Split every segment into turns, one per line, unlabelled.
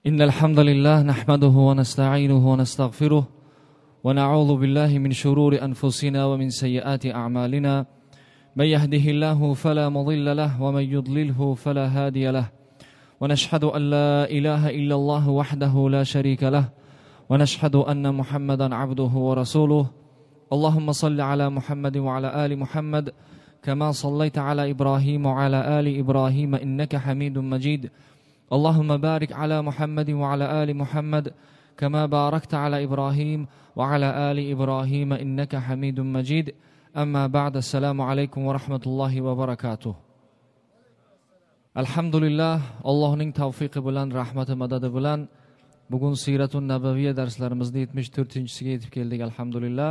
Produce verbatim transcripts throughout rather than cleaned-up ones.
إن الحمد لله نحمده ونستعينه ونستغفره ونعوذ بالله من شرور أنفسنا ومن سيئات أعمالنا من يهده الله فلا مضل له ومن يضلله فلا هادي له ونشهد أن لا إله إلا الله وحده لا شريك له ونشهد أن محمدا عبده ورسوله اللهم صل على محمد وعلى آل محمد كما صليت على إبراهيم وعلى آل إبراهيم إنك حميد مجيد اللهم بارك على محمد وعلى آل محمد كما باركت على إبراهيم وعلى آل إبراهيم إنك حميد مجيد أما بعد السلام عليكم ورحمة الله وبركاته الحمد لله Allohning tavfiqi bilan rahmati madadi bilan bugun Siratun Nabaviyya darslarimizning yetmish to'rtinchisiga yetib keldik alhamdulillah.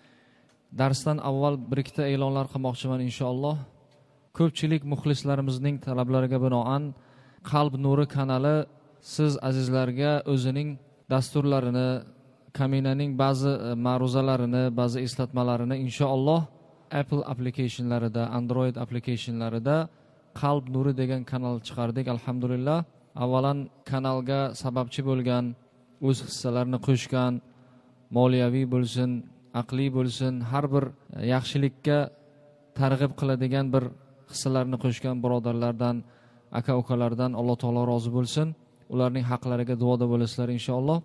Darsdan avval bir ikkita e'lonlar qilmoqchiman inshaalloh. Ko'pchilik muxlislarimizning talablariga binoan Qalb Nuri kanali siz azizlarga o'zining dasturlarini, Kaminaning ba'zi ma'ruzalarini, ba'zi eslatmalarini inshaalloh Apple applicationlarida, Android applicationlarida Qalb Nuri degan kanal chiqardik alhamdulillah. Avvalan kanalga sababchi bo'lgan, o'z hissalarini qo'shgan, moliyaviy bo'lsin, aqliy bo'lsin, har bir yaxshilikka targ'ib qiladigan bir hissalarni qo'shgan birodarlardan, aka-ukalardan Alloh taolo rozi bo'lsin. Ularning haqlariga duoda bo'lasizlar inshaalloh.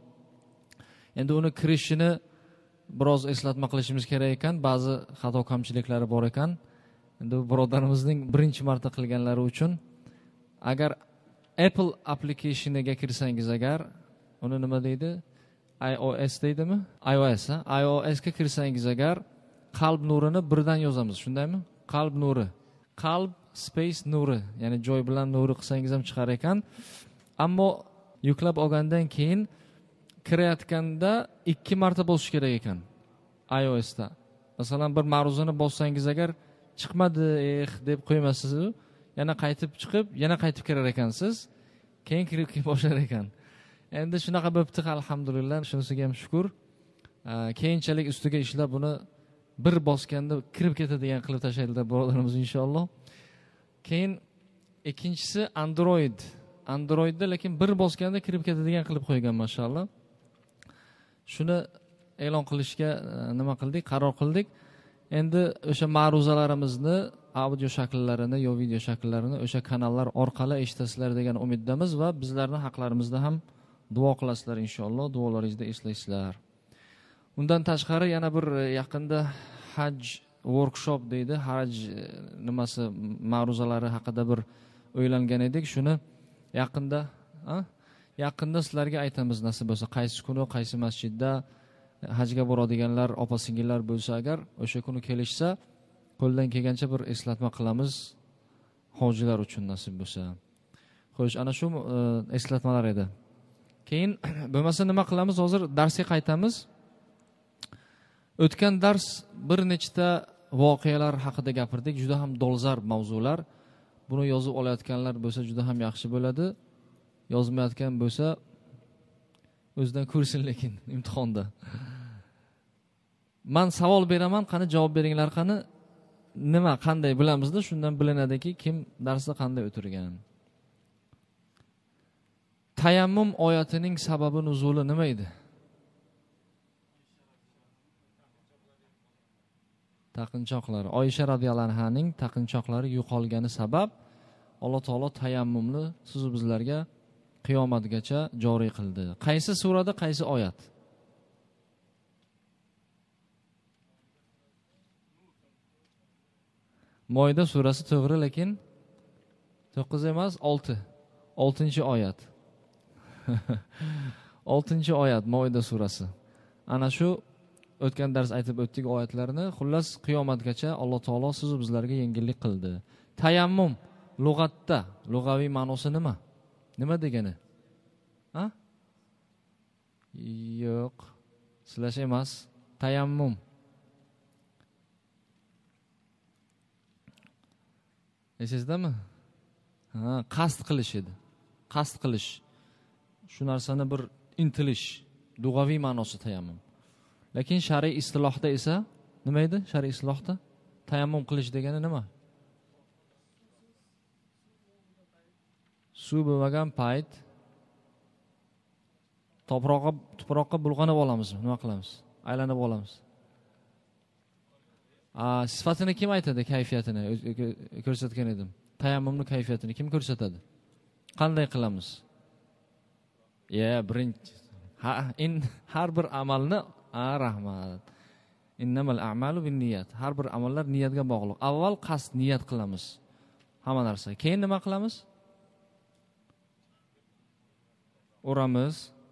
Endi uni kirishini biroz eslatma qilishimiz kerak ekan, ba'zi xato kamchiliklari bor ekan. Endi birodarimizning birinchi marta qilganlari uchun agar Apple applicationiga kirsangiz agar, uni nima deydi? iOS deydimi? iOS, ha? iOS ga kirsangiz agar Qalb Nurini birdan yozamiz, shundaymi? Qalb Nuri. Qalb space Nuri, ya'ni joy bilan Nuri qilsangiz ham chiqar ekan. Ammo yuklab olgandan keyin kirayotganda ikki marta bosish kerak ekan iOS da. Masalan, bir ma'ruzani bossangiz agar chiqmadi, eh deb qo'ymaysiz, yana qaytib chiqib, yana qaytib kirar ekansiz. Keyin kirib boshlar ekan. Endi shunaqa bo'pti, alhamdulillah, shunisiga ham shukr. Keyinchalik ustiga ishlab buni bir bosganda kirib ketadigan qilib tashlaydilar birodarimiz inshaalloh. Keyin ikkinchisi Android. Androidda lekin bir bosganda kirib ketadigan qilib qo'ygan mashallah. Shuni e'lon qilishga nima qildik? Qaror qildik. Endi o'sha ma'ruzalarimizni audio shakllarini yo video shaklarini o'sha kanallar orqali eshitasizlar degan umiddamiz va bizlarning haqlarimizda ham duo qilasizlar inshaalloh, duolaringizda eslaysizlar. Undan tashqari yana bir yaqinda haj workshop deydi, haj nimasi ma'ruzalari haqida bir o'ylangan edik. Shuni yaqinda, ha? Yaqinda sizlarga aytamiz nasib bo'lsa, qaysi kuni, qaysi masjidda hajga boradiganlar, opa-singillar bo'lsa agar o'sha kuni kelishsa, qo'ldan kelgancha bir eslatma qilamiz hojilar uchun nasib bo'lsa. Xo'sh, ana shu eslatmalar edi. Keyin bo'lmasa nima qilamiz? Hozir darsga qaytamiz. O'tgan dars bir nechta voqealar haqida gapirdik, juda ham dolzarb mavzular. Buni yozib olayotganlar bo'lsa juda ham yaxshi bo'ladi. Yozmayotgan bo'lsa o'zidan ko'rsin lekin imtihonda. Men savol beraman, qani javob beringlar, qani nima, qanday bilamizda, shundan bilinadiki kim darsda qanday o'tirgan. Tayammum oyatining sababi nuzuli nima edi? Taqinchoqlari. Oysha radhiyallohu anhaning taqinchoqlari yo'qolgani sabab Alloh taolo tayammumni siz bizlarga qiyomatgacha joriy qildi. Qaysi surada, qaysi oyat? Moida surasi to'g'ri, lekin to'qqiz emas, olti. oltinchi oyat. oltinchi oyat Moida surasi. Ana shu o'tgan dars aytib o'tdik oyatlarni. Xullas qiyomatgacha Alloh taolo siz bizlarga yengillik qildi. Tayammum lug'atda, lug'aviy ma'nosi nima? Nima degani? Ha? Yo'q. Sizlash emas. Tayammum. Esingizdami? Ha, qasd qilish edi. Qasd qilish. Shu narsani bir intilish, lug'aviy ma'nosi tayammum. Lekin shar'iy istilohda esa nima edi? Shar'iy istilohda tayammum qilish degani nima? Suv bo'lmagan payt To'proqqa tuproqqa bulg'anib olamizmi? Nima qilamiz? Aylanib olamiz. A, sifatini kim aytadi, kayfiyatini ko'rsatgan edim. Tayammumning kayfiyatini kim ko'rsatadi? Qanday qilamiz? Ya, birinchi ha, in har bir amalni, a, rahmat. Innamal a'malu binniyat. Har bir amallar niyatga bog'liq. Avval qasd, niyat qilamiz. Hamma narsa. Keyin nima qilamiz? Uramiz.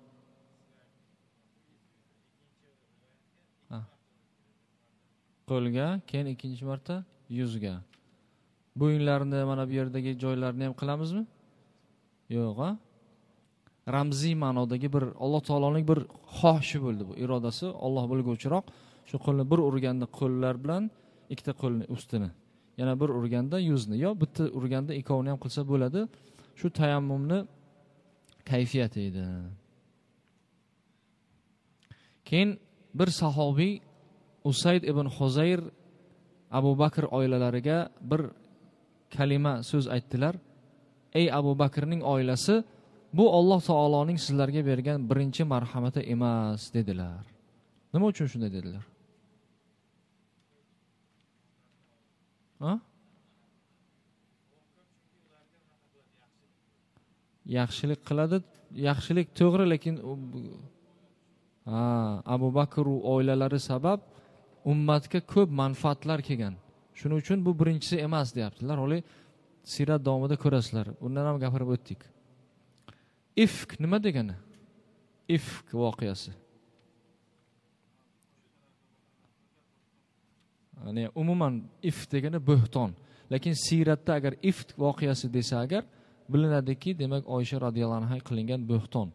Qo'lga, keyin ikkinchi marta yuzga. Bo'yinlarni, mana bu yerdagi joylarni ham qilamizmi? Yo'q, ha? Ramziy ma'nodagi bir Alloh taoloning bir xohishi bo'ldi bu, irodasi, Alloh bilguvchiroq. Shu qo'lni bir urganda qo'llar bilan ikkita qo'lni ustini, yana bir urganda yuzni, yo bitta urganda ikkovini ham qilsa bo'ladi. Shu tayammumni kayfiyati edi. Keyin bir sahobiy Usayd ibn Huzayr Abu Bakr oilalariga bir kalima so'z aytdilar. Ey Abu Bakrning oilasi, bu Alloh taoloning sizlarga bergan birinchi marhamati emas dedilar. Nima uchun shunday dedilar? Ha? Yaxshilik qiladi, yaxshilik to'g'ri, lekin ha, Abu Bakr oilalari sabab ummatga ko'p manfaatlar kelgan. Shuning uchun bu birinchisi emas deyaptilar. Hali sirat davomida ko'rasizlar. Undan ham gapirib o'tdik. Ifk nima degani? Ifk voqeasi. Ya'ni umuman ifk degani bo'hton. Lekin siratda agar ifk voqeasi desa agar bilinadiki, demak Oysha radhiyallohu anha qilingan bo'hton.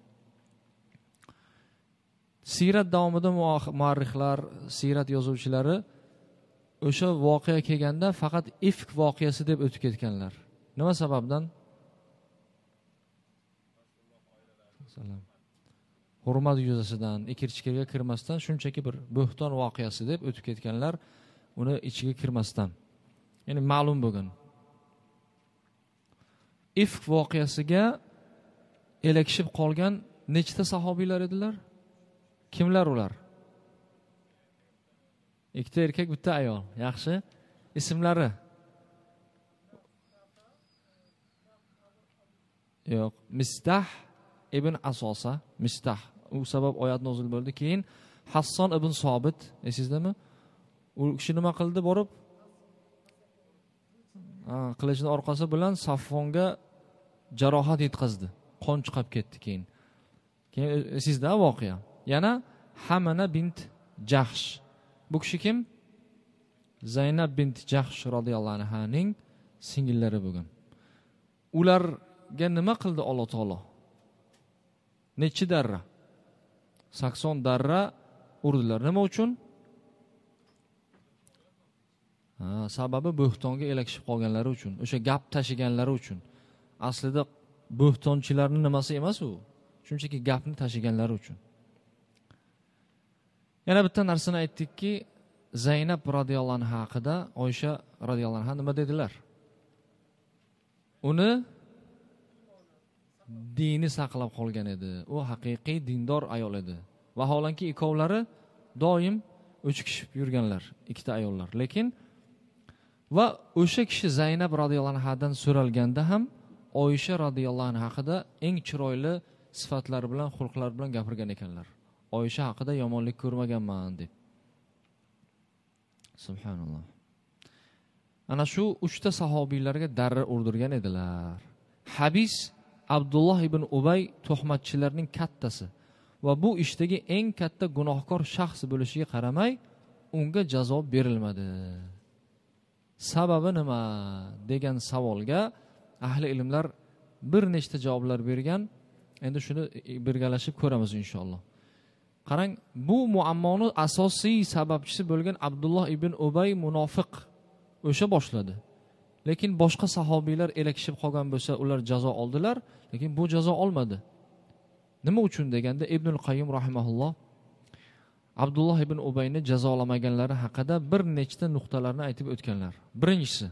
Sirat davomida muarrixlar, sirat yozuvchilari o'sha voqea kelganda faqat ifk voqeasi deb o'tib ketganlar. Nima sababdan? Salom. Hurmat yuzasidan, ikirchiklarga kirmasdan, shunchaki bir bo'hton voqeasi deb o'tib ketganlar, uni ichiga kirmasdan. Ya'ni ma'lum bo'lgan. Ifk voqeasiga elakishib qolgan nechta sahobiylar edilar? Kimlar ular? Ikkita erkak, bitta ayol. Yaxshi. Ismlari? Yo'q. Mistah ibn Asosa, Mistah. U sabab oyat nozil bo'ldi. Keyin Hasson ibn Sobit, esizdami? U kishi nima qildi borib? Ha, qilichning orqasi bilan Saffonga jarohat yetkazdi. Qon chiqib ketdi keyin. Keyin esingizda voqea. Yana Hamana bint Jahsh. Bu kishi kim? Zaynab bint Jahsh radhiyallohu anhaning singillari bo'lgan. Ularga nima qildi Alloh taolo? Nechi darra? sakson darra urdilar. Nima uchun? Ha, sababi bo'htonga elakishib qolganlari uchun, o'sha gap tashiganlari uchun. Aslida bo'htonchilarning nimasi emas u. Shunchaki gapni tashiganlari uchun. Yana bitta narsani aytdikki, Zaynab radhiyallohu anha haqida Oysha radhiyallohu anha nima dedilar? Uni dini saqlab qolgan edi. U haqiqiy dindor ayol edi. Vaholanki ikkovlari doim o'chikishib yurganlar, ikkita ayollar. Lekin va o'sha kishi Zaynab radhiyallohu anhadan so'ralganda ham Oysha radhiyallohu anha haqida eng chiroyli sifatlar bilan, xulqlar bilan gapirgan ekanlar. Oysha haqida yomonlik ko'rmaganman deb. Subhanalloh. Ana shu uchta sahobiylarga darra urdirgan edilar. Habis Abdulloh ibn Ubay tuhmatchilarning kattasi va bu ishdagi eng katta gunohkor shaxs bo'lishiga qaramay, unga jazo berilmadi. Sababi nima degan savolga ahli ilmlar bir nechta javoblar bergan. Endi shuni birgalashib ko'ramiz inshaalloh. Qarang, bu muammoni asosiy sababchisi bo'lgan Abdulloh ibn Ubay munofiq o'sha boshladi. Lekin boshqa sahobiylar elakishib qolgan bo'lsa, ular jazo oldilar, lekin bu jazo olmadi. Nima uchun deganda Ibnul Qayyim rahimahulloh Abdulloh ibn Ubayni jazolamaganlari haqida bir nechta nuqtalarni aytib o'tganlar. Birinchisi,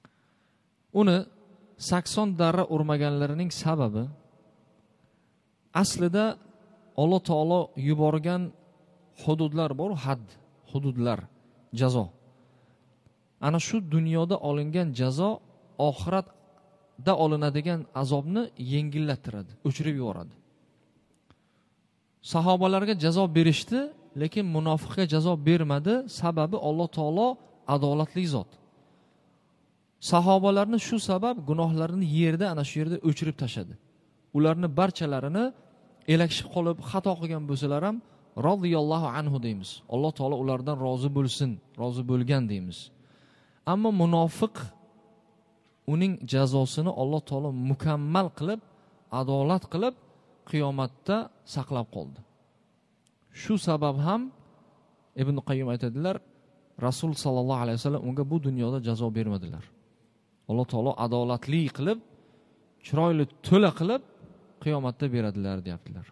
uni sakson darra urmaganlarining sababi aslida Alloh taolo yuborgan hududlar bor, had, hududlar, jazo. Ana shu dunyoda olingan jazo oxiratda olinadigan azobni yengillattiradi, o'chirib yuboradi. Sahobalarga jazo berishdi, lekin munofiqga jazo bermadi, sababi Alloh taolo adolatli zot. Sahobalarni shu sabab gunohlarini yerda, ana shu yerda o'chirib tashladi. Ularni barchalarini elakishib qolib xato qilgan bo'lsalar ham radhiyallohu anhu deymiz. Alloh taolo ulardan rozi bo'lsin, rozi bo'lgan deymiz. Ammo munofiq uning jazosini Alloh taolo mukammal qilib, adolat qilib qiyomatda saqlab qoldi. Shu sabab ham Ibn Qayyim aytadilar, Rasul sallallohu alayhi vasallam unga bu dunyoda jazo bermadilar. Alloh taolo adolatli qilib, chiroyli to'la qilib qiyomatda beradilar deyaptilar.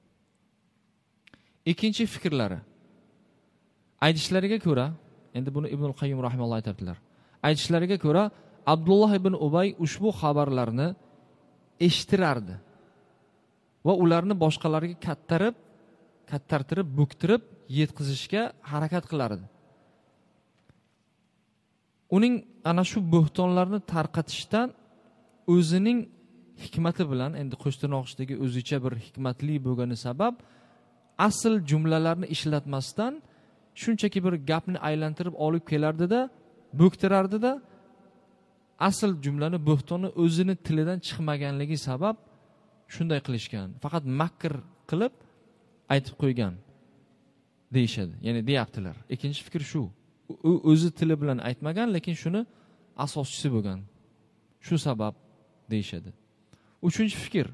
Ikkinchi fikrlari. Aytishlariga ko'ra, endi buni Ibn Qayyim rahimahulloh aytibdilar. Aytishlariga ko'ra, Abdulloh ibn Ubay ushbu xabarlarni eshitirardi va ularni boshqalarga kattarib, kattartirib, buktirib yetkazishga harakat qilardi. Uning ana shu bo'htonlarni tarqatishdan o'zining hikmati bilan, endi qo'shtirnoqdagi o'zicha bir hikmatli bo'lgani sabab asl jumlalarni ishlatmasdan shunchaki bir gapni aylantirib olib kelardi-da, bo'ktirardi-da, asl jumlani, bo'htonni o'zini tilidan chiqmaganligi sabab shunday qilishgan. Faqat makr qilib aytib qo'ygan deyishadi. Ya'ni deyaptilar. Ikkinchi fikr shu. U o'zi tili bilan aytmagan, lekin shuni asoschisi bo'lgan. Shu sabab deyishadi. Uchinchi fikr.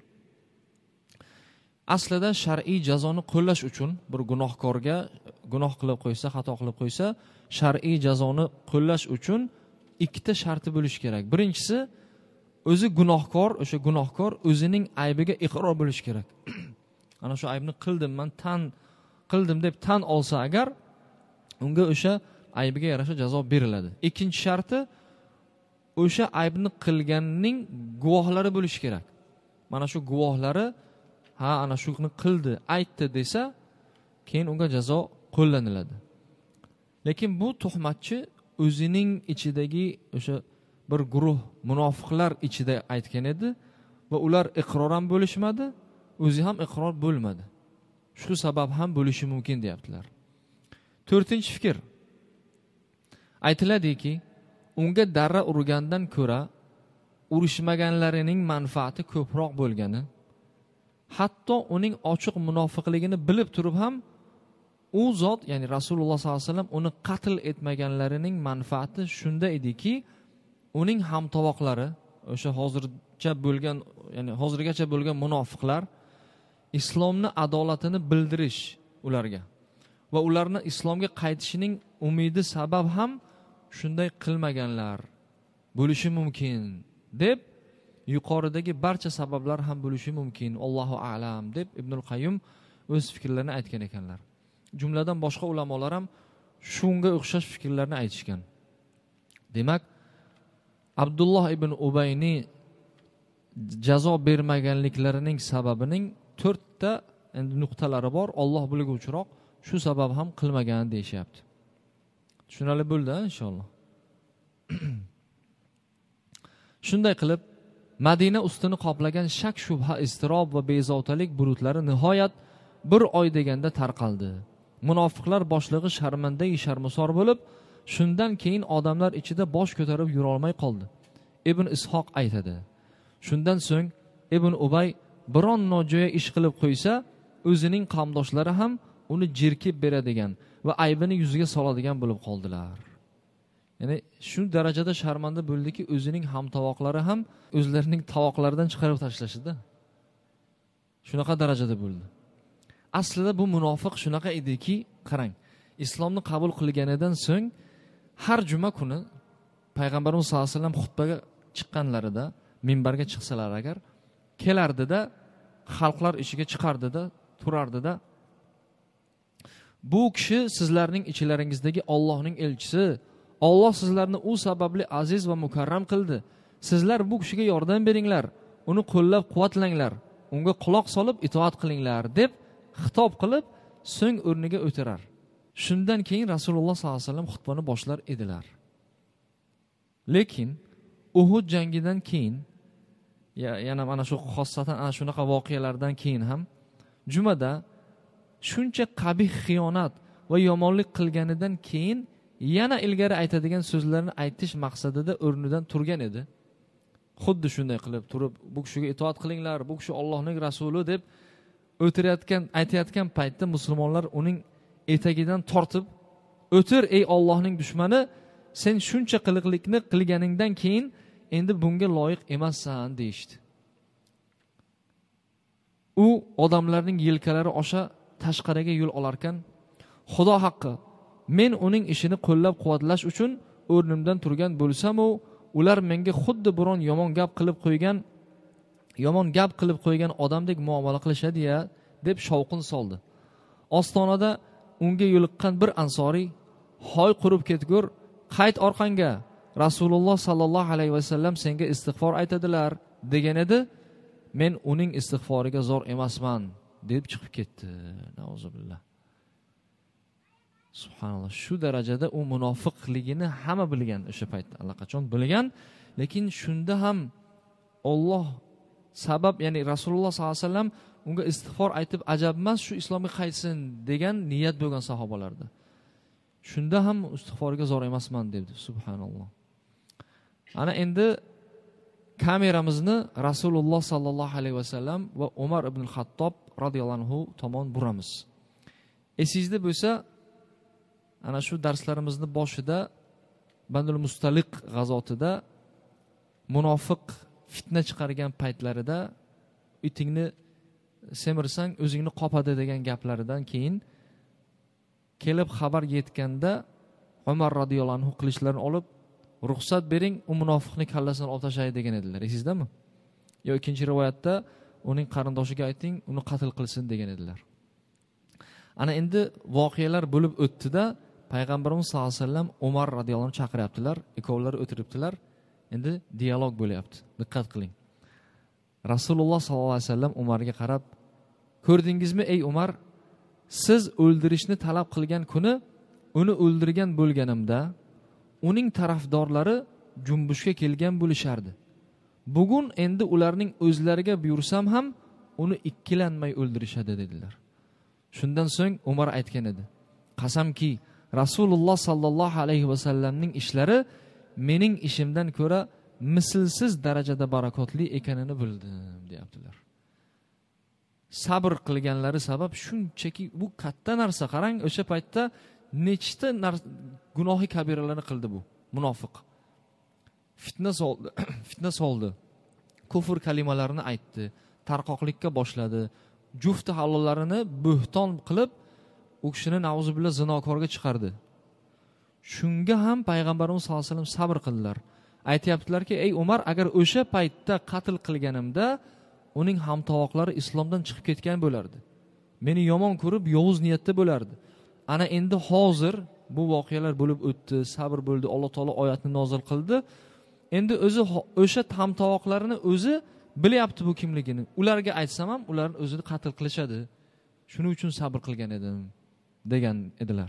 Aslida shar'iy jazoni qo'llash uchun bir gunohkorga gunoh qilib qo'ysa, xato qilib qo'ysa, shar'iy jazoni qo'llash uchun ikkita sharti bo'lish kerak. Birinchisi, o'zi gunohkor, o'sha gunohkor o'zining aybiga iqror bo'lish kerak. Ana shu aybni qildim, men tan qildim deb tan olsa agar, unga o'sha aybiga yarasha jazo beriladi. Ikkinchi sharti, o'sha aybni qilganning guvohlari bo'lish kerak. Mana shu guvohlari ha ana shuni qildi, aytdi desa, keyin unga jazo qo'llaniladi. Lekin bu tuhmatchi o'zining ichidagi o'sha bir guruh munofiqlar ichida aytgan edi va ular iqror ham bo'lishmadi, o'zi ham iqror bo'lmadi. Shu sabab ham bo'lishi mumkin deyaptilar. To'rtinchi fikr. Aytiladiki, unga darra urgandan ko'ra urushmaganlarining manfaati ko'proq bo'lgani, hatto uning ochiq munofiqligini bilib turib ham u zot, ya'ni Rasululloh sollallohu alayhi vasallam uni qatl etmaganlarining manfaati shunda ediki, uning hamtovoqlari, o'sha hozircha bo'lgan, ya'ni hozirgacha bo'lgan munofiqlar islomni adolatini bildirish ularga va ularni islomga qaytishining umidi sabab ham shunday qilmaganlar bo'lishi mumkin deb, yuqoridagi barcha sabablar ham bo'lishi mumkin. Allohu a'lam deb Ibnul Qayyim o'z fikrlarini aytgan ekanlar. Jumladan boshqa ulamolar ham shunga o'xshash fikrlarni aytishgan. Demak, Abdulloh ibn Ubayni jazo bermaganliklarining sababining to'rtta endi nuqtalari bor. Alloh bilguvchiroq, shu sabab ham qilmagan deyishyapti. Tushunarli bo'ldi inshaalloh. Shunday qilib, Madina ustini qoplagan shak, shubha, iztirob va bezovtalik bulutlari nihoyat bir oy deganda tarqaldi. Munofiqlar boshlig'i sharmandai sharmusor bo'lib, shundan keyin odamlar ichida bosh ko'tarib yura olmay qoldi. Ibn Ishoq aytadi. Shundan so'ng Ibn Ubay biron nojo'ya ish qilib qo'ysa, o'zining qavmdoshlari ham uni jerkib beradigan va aybini yuziga soladigan bo'lib qoldilar. Ya'ni shu darajada sharmanda bo'ldiki, o'zining hamtovoqlari ham o'zlarining tovoqlaridan chiqarib tashlashdi. Shunaqa darajada bo'ldi. Aslida bu munofiq shunaqa ediki, qarang, islomni qabul qilganidan so'ng har juma kuni payg'ambarimiz sollallohu alayhi vasallam xutbaga chiqqanlarida, minbarga chiqsalar agar, kelardida, xalqlar ishiga chiqardida, turardida, bu kishi sizlarning ichlaringizdagi Allohning elchisi, Alloh sizlarni u sababli aziz va mukarram qildi. Sizlar bu kishiga yordam beringlar, uni qo'llab-quvvatlanglar, unga quloq solib itoat qilinglar deb xitob qilib, so'ng o'rniga o'tirar. Shundan keyin Rasululloh sollallohu alayhi vasallam xutbani boshlar edilar. Lekin Uhud jangidan keyin, yana mana shu xossatan ana shunaqa voqealardan keyin ham jumada shuncha qabih xiyonat va yomonlik qilganidan keyin yana ilgari aytadigan so'zlarni aytish maqsadida o'rnidan turgan edi. Xuddi shunday qilib turib, bu kishiga itoat qilinglar, bu kishi Allohning rasuli deb o'tirayotgan, aytayotgan paytda musulmonlar uning etagidan tortib, "O'tir ey Allohning dushmani, sen shuncha qiliqlikni qilganingdan keyin endi bunga loyiq emassan" deyishdi. U odamlarning yelkalari osha tashqariga yo'l olarkan, "Xudo haqqi, men uning ishini qo'llab-quvvatlash uchun o'rnimdan turgan bo'lsam-u, ular menga xuddi biron yomon gap qilib qo'ygan, yomon gap qilib qo'ygan odamdek muomala qilishadi-ya" deb shovqin soldi. Ostonada unga yo'liqqan bir ansoriy, "Hoy qurib ketgur, qayt orqangga. Rasululloh sallallohu alayhi vasallam senga istig'for aytadilar" degan edi. "Men uning istig'foriga zor emasman" deb chiqib ketdi. Nauzubillah. Subhanalloh, shu darajada u munofiqligini hamma bilgan, o'sha paytda allaqachon bilgan, lekin shunda ham Alloh sabab, ya'ni Rasululloh sallallohu alayhi vasallam unga istig'for aytib, ajab emas shu islomga qaytsin degan niyat bo'lgan sahobalarda. Shunda ham istig'forga zor emasman dedi. Subhanalloh. Ana endi kameramizni Rasululloh sallallohu alayhi vasallam va Umar ibn Xattob radhiyallohu anhu tomon buramiz. Esingizda bo'lsa, ana shu darslarimizni boshida Bandul Mustaliq g'azotida munofiq fitna chiqargan paytlarida itingni semirsang o'zingni qopadi degan gaplaridan keyin kelib xabar yetganda Umar radhiyallohu anhu qilichlarini olib, "Ruxsat bering, u munofiqning kallasini olib tashlay" degan edilar. Esizdami? Yo ikkinchi rivoyatda uning qarindoshiga ayting, uni qatl qilsin degan edilar. Ana endi voqealar bo'lib o'tdi-da, Payg'ambarimiz sollallohu alayhi vasallam Umar radhiyallohu anhu chaqiryaptilar, ikkovlari o'tiribdilar. Endi dialog bo'lyapti. Diqqat qiling. Rasululloh sallallohu alayhi vasallam Umarga qarab, "Ko'rdingizmi ey Umar, siz o'ldirishni talab qilgan kuni uni o'ldirgan bo'lganimda uning tarafdorlari jumbushga kelgan bo'lishardi. Bugun endi ularning o'zlariga buyursam ham uni ikkilanmay o'ldirishadi" dedilar. Shundan so'ng Umar aytgan edi, "Qasamki, Rasululloh sallallohu alayhi vasallamning ishlari mening ishimdan ko'ra mislsiz darajada barakotli ekanini bildim" deyaptilar. Sabr qilganlari sabab shunchaki bu katta narsa. Qarang, o'sha paytda nechta gunohi kabiralarni qildi bu munofiq. Fitna soldi, fitna soldi. Kufr kalimalarini aytdi, tarqoqlikka boshladi. Jufti halollarini bo'hton qilib, u kishini nauzubillah zinokorga chiqardi. Shunga ham Payg'ambarimiz sollallohu alayhi vasallam sabr qildilar. Aytayaptilarki, "Ey Umar, agar o'sha paytda qatl qilganimda uning hamtovoqlari islomdan chiqib ketgan bo'lardi. Meni yomon ko'rib, yovuz niyatda bo'lardi. Ana endi hozir bu voqealar bo'lib o'tdi, sabr bo'ldi, Alloh taolo oyatni nozil qildi. Endi o'zi o'sha hamtovoqlarini o'zi bilyapti bu kimligini. Ularga aytsam ham ularni o'zini qatl qilishadi. Shuning uchun sabr qilgan edim" degan edilar.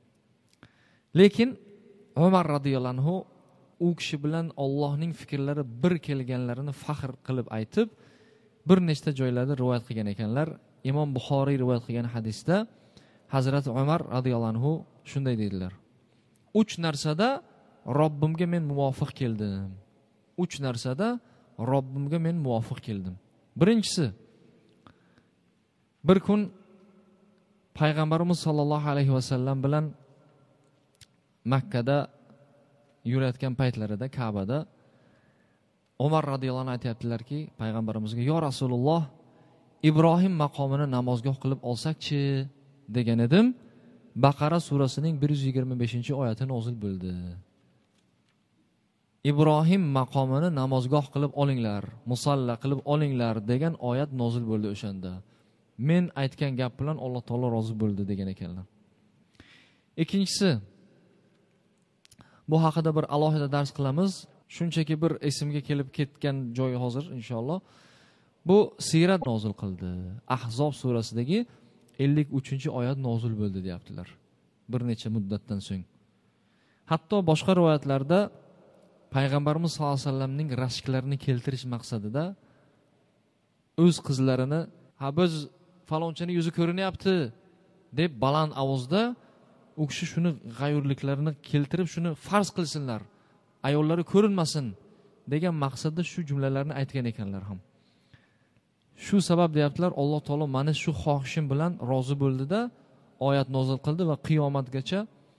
Lekin Umar radhiyallohu anhu u kishi bilan Allohning fikrlari bir kelganlarini faxr qilib aytib, bir nechta joylarda rivoyat qilgan ekanlar. Imom Buxoriy rivoyat qilgan hadisda Hazrat Umar radhiyallohu anhu shunday dedilar: "Uch narsada Robbimga men muvofiq keldim. Uch narsada Robbimga men muvofiq keldim. Birinchisi, bir kun Payg'ambarimiz sollallohu alayhi vasallam bilan Makkada yurayotgan paytlarida Ka'bada Umar radhiyallohu anhu aytayaptilarki, Payg'ambarimizga, "Yo Rasululloh, Ibrohim maqomini namozgoh qilib olsak-chi" degan edim. Baqara surasining bir yuz yigirma beshinchi oyati nozil bo'ldi. Ibrohim maqomini namozgoh qilib olinglar, musalla qilib olinglar degan oyat nozil bo'ldi o'shanda. Men aytgan gap bilan Alloh taolo rozi bo'ldi degan ekanlar. Ikkinchisi, bu haqida bir alohida dars qilamiz. Shunchaki bir esimga kelib ketgan joyi hozir inshaalloh. Bu siyrat nozil qildi. Ahzob surasidagi ellik uchinchi oyat nozil bo'ldi deyaptilar. Bir necha muddatdan so'ng. Hatto boshqa rivoyatlarda payg'ambarimiz sollallohu alayhi vasallamning rashklarini keltirish maqsadida o'z qizlarini, "Ha biz falonchani yuzi ko'rinyapti" deb baland ovozda u kishi shuni g'ayurliklarini keltirib shuni farz qilsinlar, ayollari ko'rinmasin degan maqsadda shu jumlalarni aytgan ekanlar ham. Shu sabab deyaptilar, Alloh taolo meni shu xohishim bilan rozi bo'ldida oyat nozil qildi va qiyomatgacha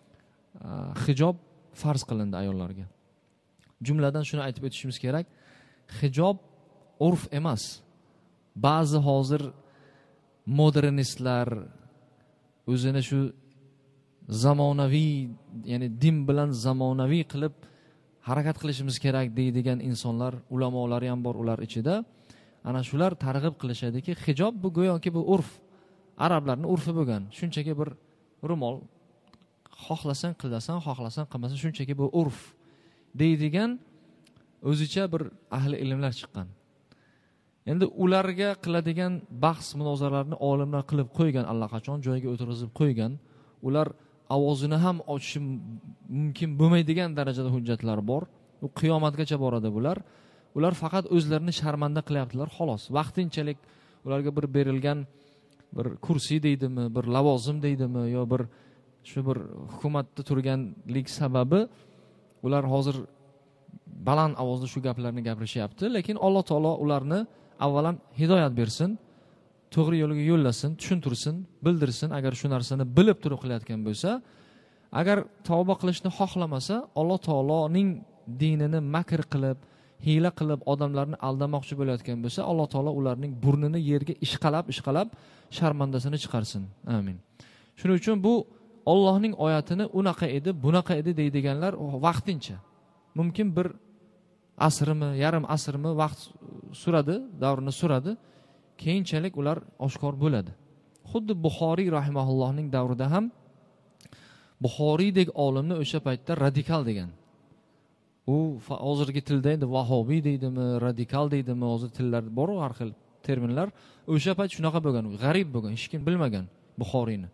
hijob farz qilindi ayollarga. Jumladan shuni aytib o'tishimiz kerak, hijob urf emas. Ba'zi hozir modernistlar o'zini shu zamonaviy, ya'ni din bilan zamonaviy qilib harakat qilishimiz kerak deydigan insonlar, ulamolar ham bor ular ichida. Ana shular targ'ib qilishadiki, hijob bu go'yoki bu urf, arablarning urfi bo'lgan. Shunchaki bir ro'mol, xohlasang qilasan, xohlasang qilmasan, shunchaki bu urf deydigan o'zicha bir ahli ilmlar chiqqan. Endi ularga qiladigan bahs munozaralarni olimlar qilib qo'ygan, allaqachon joyiga o'tkazib qo'ygan. Ular ovozini ham ochishi mumkin bo'lmaydigan darajada hujjatlar bor. U qiyomatgacha boradi bular. Ular faqat o'zlarini sharmanda qilyaptilar, xolos. Vaqtinchalik ularga bir berilgan bir kursi deydimi, bir lavozim deydimi, yo bir shu bir hukumatda turganlik sababi ular hozir baland ovozda shu gaplarni gapirishyapti, lekin Alloh taolo ularni avvalan hidoyat bersin, to'g'ri yo'lga yo'llasin, tushuntirsin, bildirsin. Agar shu narsani bilib turib qilayotgan bo'lsa, agar tavba qilishni xohlamasa, Alloh taoloning dinini makr qilib, hiyla qilib odamlarni aldamoqchi bo'layotgan bo'lsa, Alloh taolo ularning burnini yerga ishqalab, ishqalab sharmandasini chiqarsin. Amin. Shuning uchun bu Allohning oyatini unaqa edi, bunaqa edi deydiganlar vaqtincha. Mumkin bir asrmi, yarim asrmi vaqt suradi, davrini suradi. Keyinchalik ular oshkor bo'ladi. Xuddi Buxoriy rahimahullohning davrida ham Buxoriydek olimni o'sha paytda radikal degan. U hozirgi tilda endi vahobiy deydimi, radikal deydimi, hozir tillar bor, har xil terminlar. O'sha payt shunaqa bo'lgan, g'arib bo'lgan, hech kim bilmagan Buxoriyni.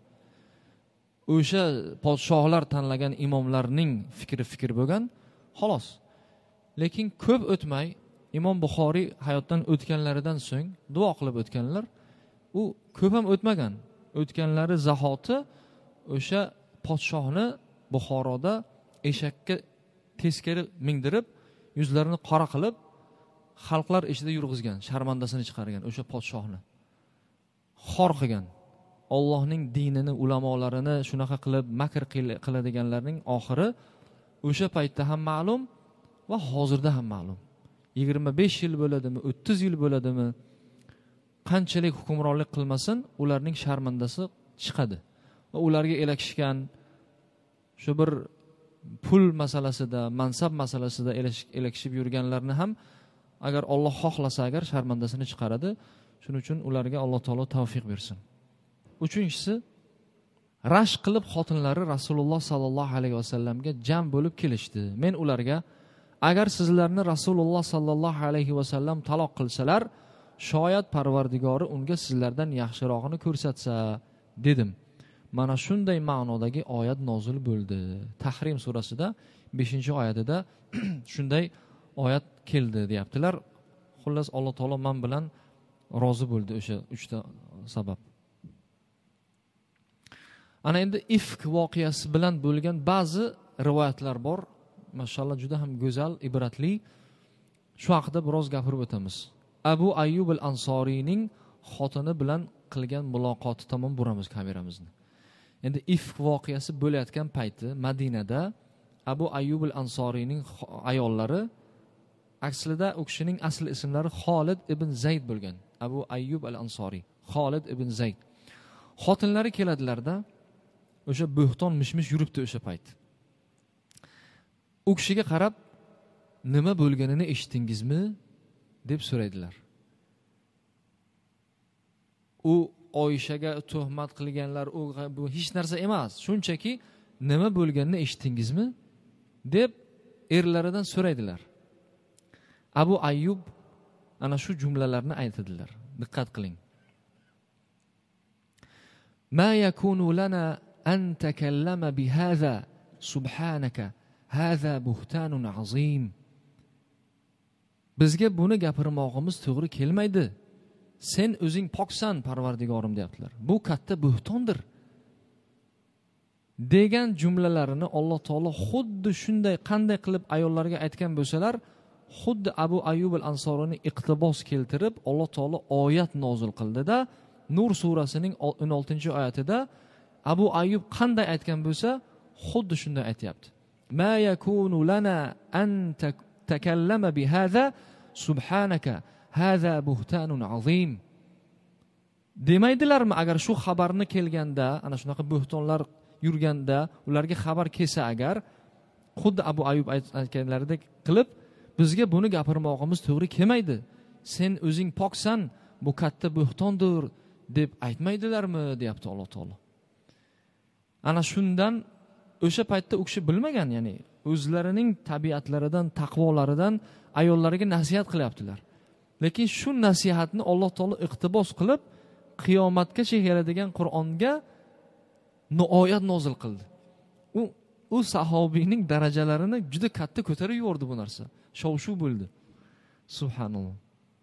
O'sha podshohlar tanlagan imomlarning fikri fikr bo'lgan, xolos. Lekin ko'p o'tmay Imom Buxoriy hayotdan o'tganlaridan so'ng duo qilib o'tganlar, u ko'p ham o'tmagan. O'tganlari zahoti o'sha podshohni Buxoroda eshakka teskari mingdirib, yuzlarini qora qilib, xalqlar ichida yurg'izgan, sharmandasini chiqargan o'sha podshohni. Xor qilgan. Allohning dinini, ulamolarini shunaqa qilib makr qiladiganlarning oxiri o'sha paytda ham ma'lum va hozirda ham ma'lum. yigirma besh yil bo'ladimi, o'ttiz yil bo'ladimi, qanchalik hukmronlik qilmasin, ularning sharmandasi chiqadi. Va ularga elakishgan shu bir pul masalasida, mansab masalasida elakishib yurganlarni ham agar Alloh xohlasa agar sharmandasini chiqaradi. Shuning uchun ularga Alloh taolo tavfiq bersin. Uchinchisi, rashk qilib xotinlari Rasululloh sallallohu alayhi vasallamga jam bo'lib kelishdi. Men ularga, agar sizlarni Rasululloh sallallohu alayhi vasallam taloq qilsalar, shoyat Parvardigori unga sizlardan yaxshirog'ini ko'rsatsa, dedim. Mana shunday ma'nodagi oyat nozil bo'ldi. Tahrim surasida beshinchi oyatida shunday oyat keldi deyaptilar. Xullas Alloh taolo men bilan rozi bo'ldi o'sha uchta sabab. Ana endi ifk voqeasi bilan bo'lgan ba'zi rivoyatlar bor. Mashallah juda ham go'zal, ibratli. Shu haqida biroz gapirib o'tamiz. Abu Ayyub al-Ansoriyning xotini bilan qilgan muloqoti tomon buramiz kameramizni. Endi ifk voqeasi bo'layotgan payti Madinada Abu Ayyub al-Ansoriyning ayollari, aslida u kishining asl ismlari Xolid ibn Zayd bo'lgan. Abu Ayyub al-Ansoriy, Xolid ibn Zayd. Xotinlari keladilarda, o'sha bo'xton mishmish yuribdi o'sha payt. U kishiga qarab, nima bo'lganini eshitdingizmi deb so'raydilar. U Oyshaga tuhmat qilganlar, u bu hech narsa emas. Shunchaki nima bo'lganini eshitdingizmi deb erlaridan so'raydilar. Abu Ayyub ana shu jumlalarni aytadilar. Diqqat qiling. Ma yakunu lana an takallama bihadha subhanaka hadha buhtanun azim. Bizga buni gapirmoqimiz to'g'ri kelmaydi. Sen o'zing poksan, Parvardigorim deyaptilar. Bu katta buhtondir. Degan jumlalarini Alloh taolo xuddi shunday qanday qilib ayollarga aytgan bo'lsalar, xuddi Abu Ayyub al-Ansorini iqtibos keltirib Alloh taolo oyat nozil qildida, Nur surasining o'n oltinchi oyatida Abu Ayyub qanday aytgan bo'lsa, xuddi shunday aytayapti. Ma yakunu lana an takallama bihadha subhanaka hadha buhtanun azim. Demaydilarmi agar shu xabarni kelganda, ana shunaqa buhtonlar yurganda, ularga xabar kelsa agar, xuddi Abu Ayyub aytganlaridek qilib, bizga buni gapirmoqimiz to'g'ri kelmaydi. Sen o'zing poksan, bu katta buhtondir deb aytmaydilarmi, deyapti Alloh taolo. Ana shundan o'sha paytda u kishi bilmagan, ya'ni o'zlarining tabiatlaridan, taqvolaridan ayollariga nasihat qilyaptilar. Lekin shu nasihatni Alloh taolo iqtibos qilib, qiyomatgacha keladigan Qur'onga oyat nozil qildi. U u sahobiyning darajalarini juda katta ko'tarib yubordi bu narsa. Shov-shuv bo'ldi. Subhanalloh.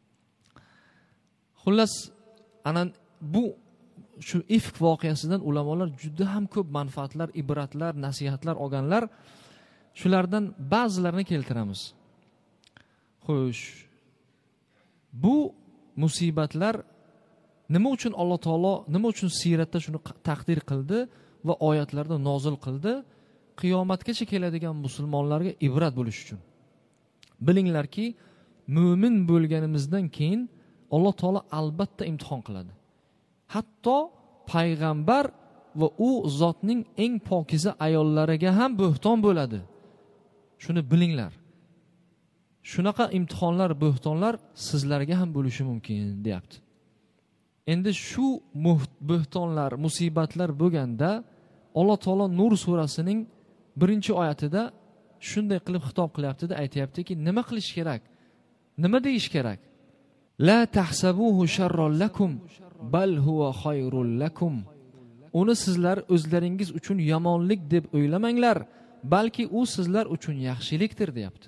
Xullas, ana bu shu ifk voqeasidan ulamolar juda ham ko'p manfaatlar, ibratlar, nasihatlar olganlar. Shulardan ba'zilarini keltiramiz. Xo'sh, bu musibatlar nima uchun Alloh taolo, nima uchun siyratda shuni taqdir qildi va oyatlarda nozil qildi? Qiyomatgacha keladigan musulmonlarga ibrat bo'lish uchun. Bilinglarki, mu'min bo'lganimizdan keyin Alloh taolo albatta imtihon qiladi. Hatto payg'ambar va u zotning eng pokiza ayollariga ham buhton bo'ladi. Shuni bilinglar. Shunaqa imtihonlar, buhtonlar sizlarga ham bo'lishi mumkin, deyapti. Endi shu buhtonlar, musibatlar bo'lganda Alloh taolo Nur surasining birinchi oyatida shunday qilib xitob qilyapti-da, aytayaptiki, nima qilish kerak? Nima deyish kerak? La tahsabuhu sharron lakum bal huwa khayrul lakum. Uni sizlar o'zlaringiz uchun yomonlik deb o'ylamanglar, balki u sizlar uchun yaxshilikdir, deyapti.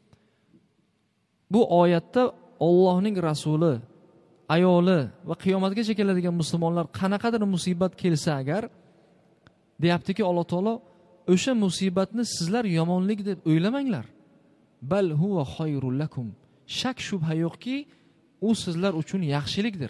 Bu oyatda Allohning rasuli, ayoli va qiyomatgacha keladigan musulmonlar qanaqadir musibat kelsa agar, deyaptiki Alloh taolo, o'sha musibatni sizlar yomonlik deb o'ylamanglar. Bal huwa khayrul lakum. Shak shubha yo'qki, u sizlar uchun yaxshilikdir.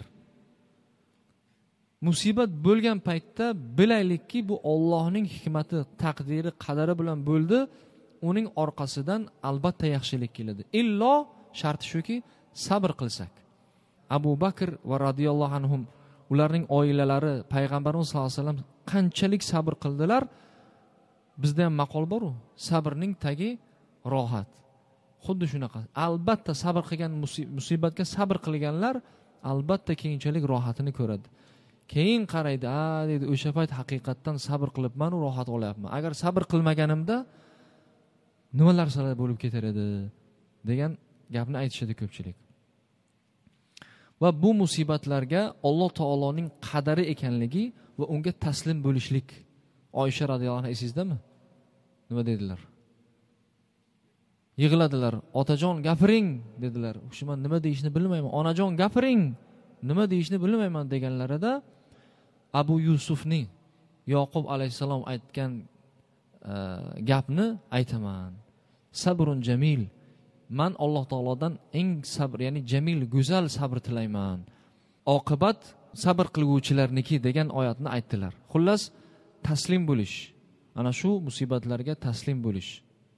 Musibat bo'lgan paytda bilaylikki, bu Allohning hikmati, taqdiri, qadari bilan bo'ldi. Uning orqasidan albatta yaxshilik keladi. Illo sharti shuki, sabr qilsak. Abu Bakr va radhiyallohu anhum, ularning oilalari payg'ambarimiz sollallohu alayhi vasallam qanchalik sabr qildilar? Bizda ham maqol bor-ku, sabrning tagi rohat. Xuddi shunaqa. Albatta sabr qilgan, musibatga sabr qilganlar albatta keyinchalik rohatini ko'radi. Keyin qaraydi, "A, dedi, o'sha payt haqiqatdan sabr qilibman, u rohat olyapman. Agar sabr qilmaganimda nimalar so'lar bo'lib ketar edi?" degan gapni aytishadi ko'pchilik. Va bu musibatlarga Alloh taoloning qadari ekanligi va unga taslim bo'lishlik. Oysha radhiyallohu anha esizdami? Nima dedilar? Yig'ladilar. "Otajon, gapiring", dedilar. "O'shaman nima deyishni bilmayman. Onajon, gapiring, nima deyishni bilmayman" deganlarida Abu Yusufning, Yoqub alayhisalom aytgan uh, gapni aytaman. Sabrun jamil. Man Alloh taolodan eng sabr, ya'ni jamil, go'zal sabr tilayman. Oqibat sabr qilguvchilarniki degan oyatni aytdilar. Xullas, taslim bo'lish. Ana shu musibatlarga taslim bo'lish.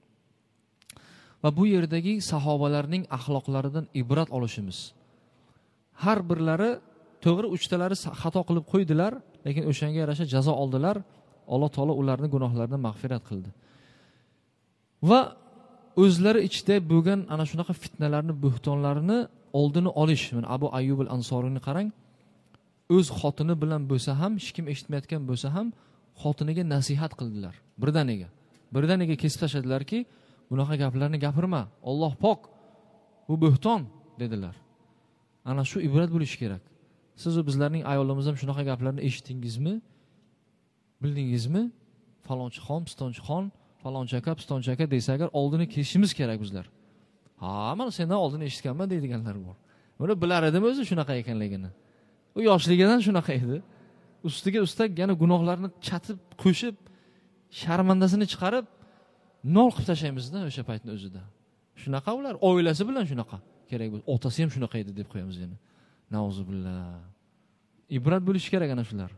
Va bu yerdagi sahobalarning axloqlaridan ibrat olishimiz. Har birlari, to'g'ri uchtalari xato qilib qo'ydilar, lekin o'shanga yarasha jazo oldilar. Alloh taolo ularning gunohlarini mag'firat qildi. Va o'zlari ichida bo'lgan ana shunaqa fitnalarni, buhtonlarni oldini olish. Mana Abu Ayyub al-Ansorini qarang. O'z xotini bilan bo'lsa ham, hech kim eshitmayotgan bo'lsa ham, xotiniga nasihat qildilar. Birdaniga. Birdaniga kesib tashladilarki, bunaqa gaplarni gapirma. Alloh pok. Bu buhton dedilar. ana shu ibrat bo'lishi kerak. Siz va bizlarning ayollarimiz ham shunaqa gaplarni eshitdingizmi? Bildingizmi? Falonchi xon, pistonchi xon, falonchi aka, pistonchi aka desa agar oldini kesishimiz kerak bizlar. Ha, mana sendan oldin eshitganman deydiganlar bor. Buni bilar edim o'zi shunaqa ekanligini. U yoshligidan shunaqa edi. Ustiga ustak yana gunohlarni chatib, qo'shib, sharmandasini chiqarib, nol qilib tashlaymizda o'sha paytning o'zida. Shunaqa ular oilasi bilan shunaqa kerak bo'lsa, otasi ham shunaqa edi deb qo'yamiz yana. Nauzubillah. Ibrat bo'lishi kerak ana shular.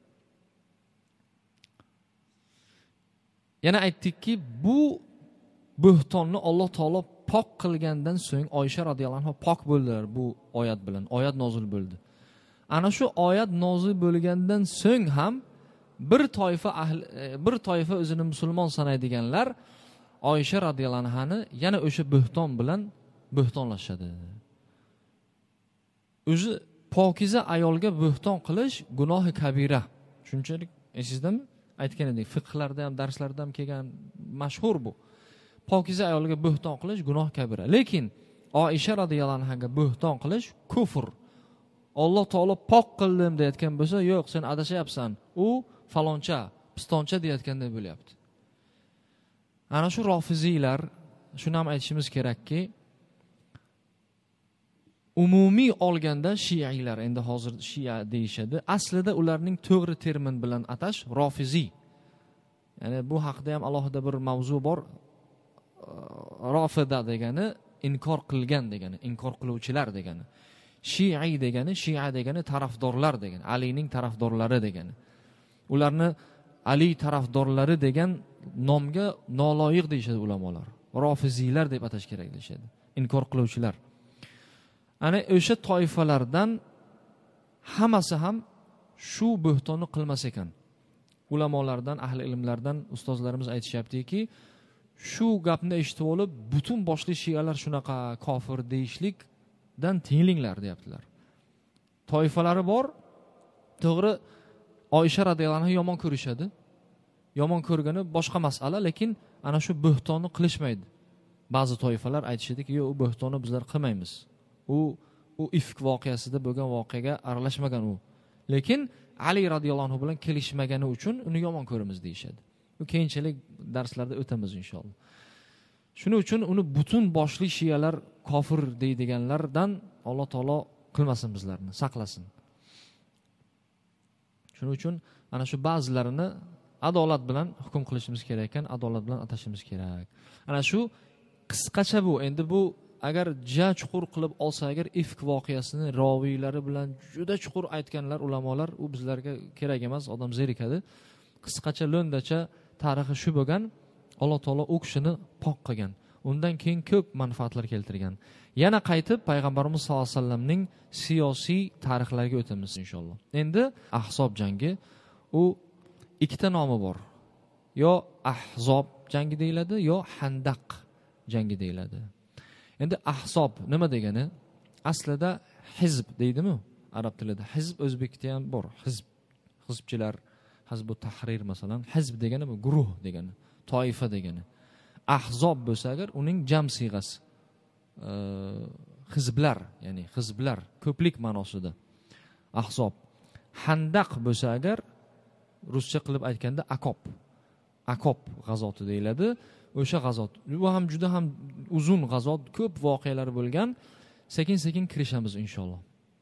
Yana aytdikki, bu bo'htonni Alloh taolo pok qilgandan so'ng Oysha radhiyallohu anha pok bo'ldilar bu oyat bilan. Oyat nozil bo'ldi. Ana shu oyat nozil bo'lgandan so'ng ham bir toifa ahli, bir toifa o'zini musulmon sanaydiganlar Oysha radhiyallohu anhani yana o'sha bo'hton bilan bo'htonlashadi. O'zi pokiza ayolga bo'hton qilish gunohi kabira. Shunchalik esizdami? Aytgan edik, fiqhlarda ham, darslarda ham kelgan mashhur bu. Pokiza ayolga bo'hton qilish gunoh kabira. Lekin Oysha radhiyallohu anhaga bo'hton qilish kufr. Alloh taolo pok qildim deyotgan bo'lsa, yo'q, sen adashyapsan. U faloncha, pistoncha deyotganda bo'lyapti. Ana shu rofiziylar, shuni ham aytishimiz kerakki, umumiy olganda shialar, endi hozir shia deyishadi. Aslida ularning to'g'ri termin bilan atash rofiziy. Ya'ni bu haqida ham alohida bir mavzu bor. Rofida degani inkor qilgan degani, inkor qiluvchilar degani. Shi'i degani, Shia degani tarafdorlar degani, Alining tarafdorlari degani. Ularni Ali tarafdorlari degan nomga noloyiq deyishadi ulamolar. Rofiziylar deb atash kerak deyishadi. Inkor qiluvchilar. Ana o'sha toifalardan hammasi ham shu bo'htonni qilmas ekan. Ulamolardan, ahli ilmlardan ustozlarimiz aytishyaptiki, shu gapni eshitib olib, butun boshli shialar shunaqa kofir deyishlikdan tinglinglar deyaptilar. Toifalari bor. To'g'ri, Oysha radhiyallohu anha yomon ko'rishadi. Yomon ko'rgani boshqa masala, lekin ana shu bo'htonni qilishmaydi. Ba'zi toifalar aytishadiki, yo'q, u bo'htonni bizlar qilmaymiz. U u ifk voqeasida bo'lgan voqeaga aralashmagan u. Lekin Ali radhiyallohu anhu bilan kelishmagani uchun uni yomon ko'ramiz deyshadi. Bu keyinchalik darslarda o'tamiz inshaalloh. Shuning uchun uni butun boshli shialar kofir deydiganlardan Alloh taolo qilmasin bizlarni, saqlasin. Shuning uchun ana shu ba'zilarini adolat bilan hukm qilishimiz kerak ekan, adolat bilan atashimiz kerak. Ana shu qisqacha bu. Endi bu agar ja chuqur qilib olsa, agar ifk voqeasini roviylari bilan juda chuqur aytganlar ulamolar, u bizlarga kerak emas, odam zerikadi. Qisqacha lo'ndacha tarixi shu bo'lgan, Alloh taolo u kishini pok qilgan. Undan keyin ko'p manfaatlar keltirgan. Yana qaytib payg'ambarimiz sollallohu alayhi vasallamning siyosiy tarixlariga o'tamiz inshaalloh. Endi Ahzob jangi, u ikkita nomi bor. Yo Ahzob jangi deyiladi, yo Handaq jangi deyiladi. Endi Ahzob nima degani? Aslida hizb deydimi? Arab tilida hizb, o'zbekda ham bor. Hizb, hizbchilar, Hizb tahrir masalan, hizb degani bu guruh degani, toifa degani. Ahzob bo'lsa agar uning jam siyg'asi. E, hizblar, ya'ni hizblar ko'plik ma'nosida. Ahzob. Handaq bo'lsa agar ruscha qilib aytganda Akop. Akop g'azoti deyiladi. O'sha g'azot. Bu ham juda ham uzun g'azot, ko'p voqealar bo'lgan. Sekin-sekin kirishamiz inshaalloh.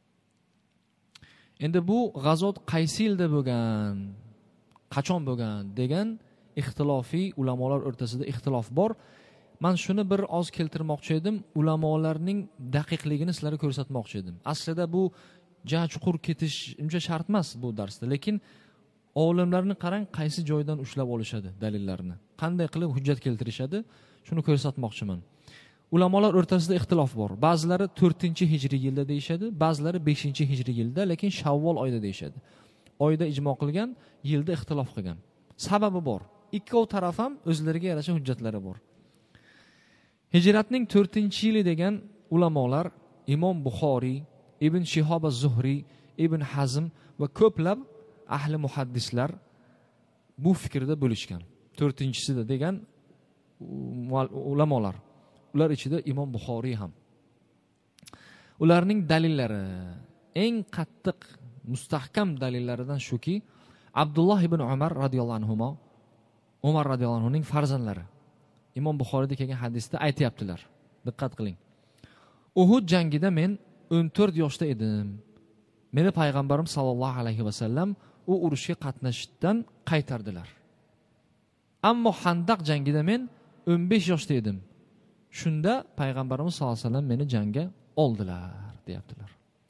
Endi bu g'azot qaysi yilda bo'lgan, qachon bo'lgan degan ixtilofiy ulamolar o'rtasida ixtilof bor. Men shuni bir oz keltirmoqchi edim, ulamolarning daqiqligini sizlarga ko'rsatmoqchi edim. Aslida bu ja chuqur ketish uncha shart emas bu darsda, lekin olimlarni qarang qaysi joydan ushlab olishadi dalillarni. Qanday qilib hujjat keltirishadi, shuni ko'rsatmoqchiman. Ulamolar o'rtasida ixtilof bor. Ba'zilari to'rtinchi hijriy yilda deyshadi, ba'zilari beshinchi hijriy yilda, lekin Shavvol oyida deyshadi. Oyda ijmo qilgan, yilda ixtilof qilgan. Sababi bor. Ikkov taraf ham o'zlariga yarasha hujjatlari bor. Hijratning to'rtinchi yili degan ulamolar Imom Buxoriy, Ibn Shihob az-Zuhriy, Ibn Hazm va ko'plab ahli muhaddislar bu fikrda bo'lishgan. to'rtinchisida degan ulamolar. Ular ichida Imom Buxoriy ham. Ularning dalillari, eng qattiq mustahkam dalillaridan shuki, Abdulloh ibn Umar radhiyallohu anhu, Umar radhiyallohu anhuning farzandlari Imom Buxoriyda kelgan hadisda aytayaptilar. Diqqat qiling. Uhud jangida men o'n to'rt yoshda edim. Meni payg'ambarim sallallohu alayhi va sallam u urushga qatnashishdan qaytardilar. Ammo Handaq jangida men o'n besh yoshda edim. Shunda payg'ambarimiz sallallohu alayhi va sallam meni jangga oldilar, deyaptilar.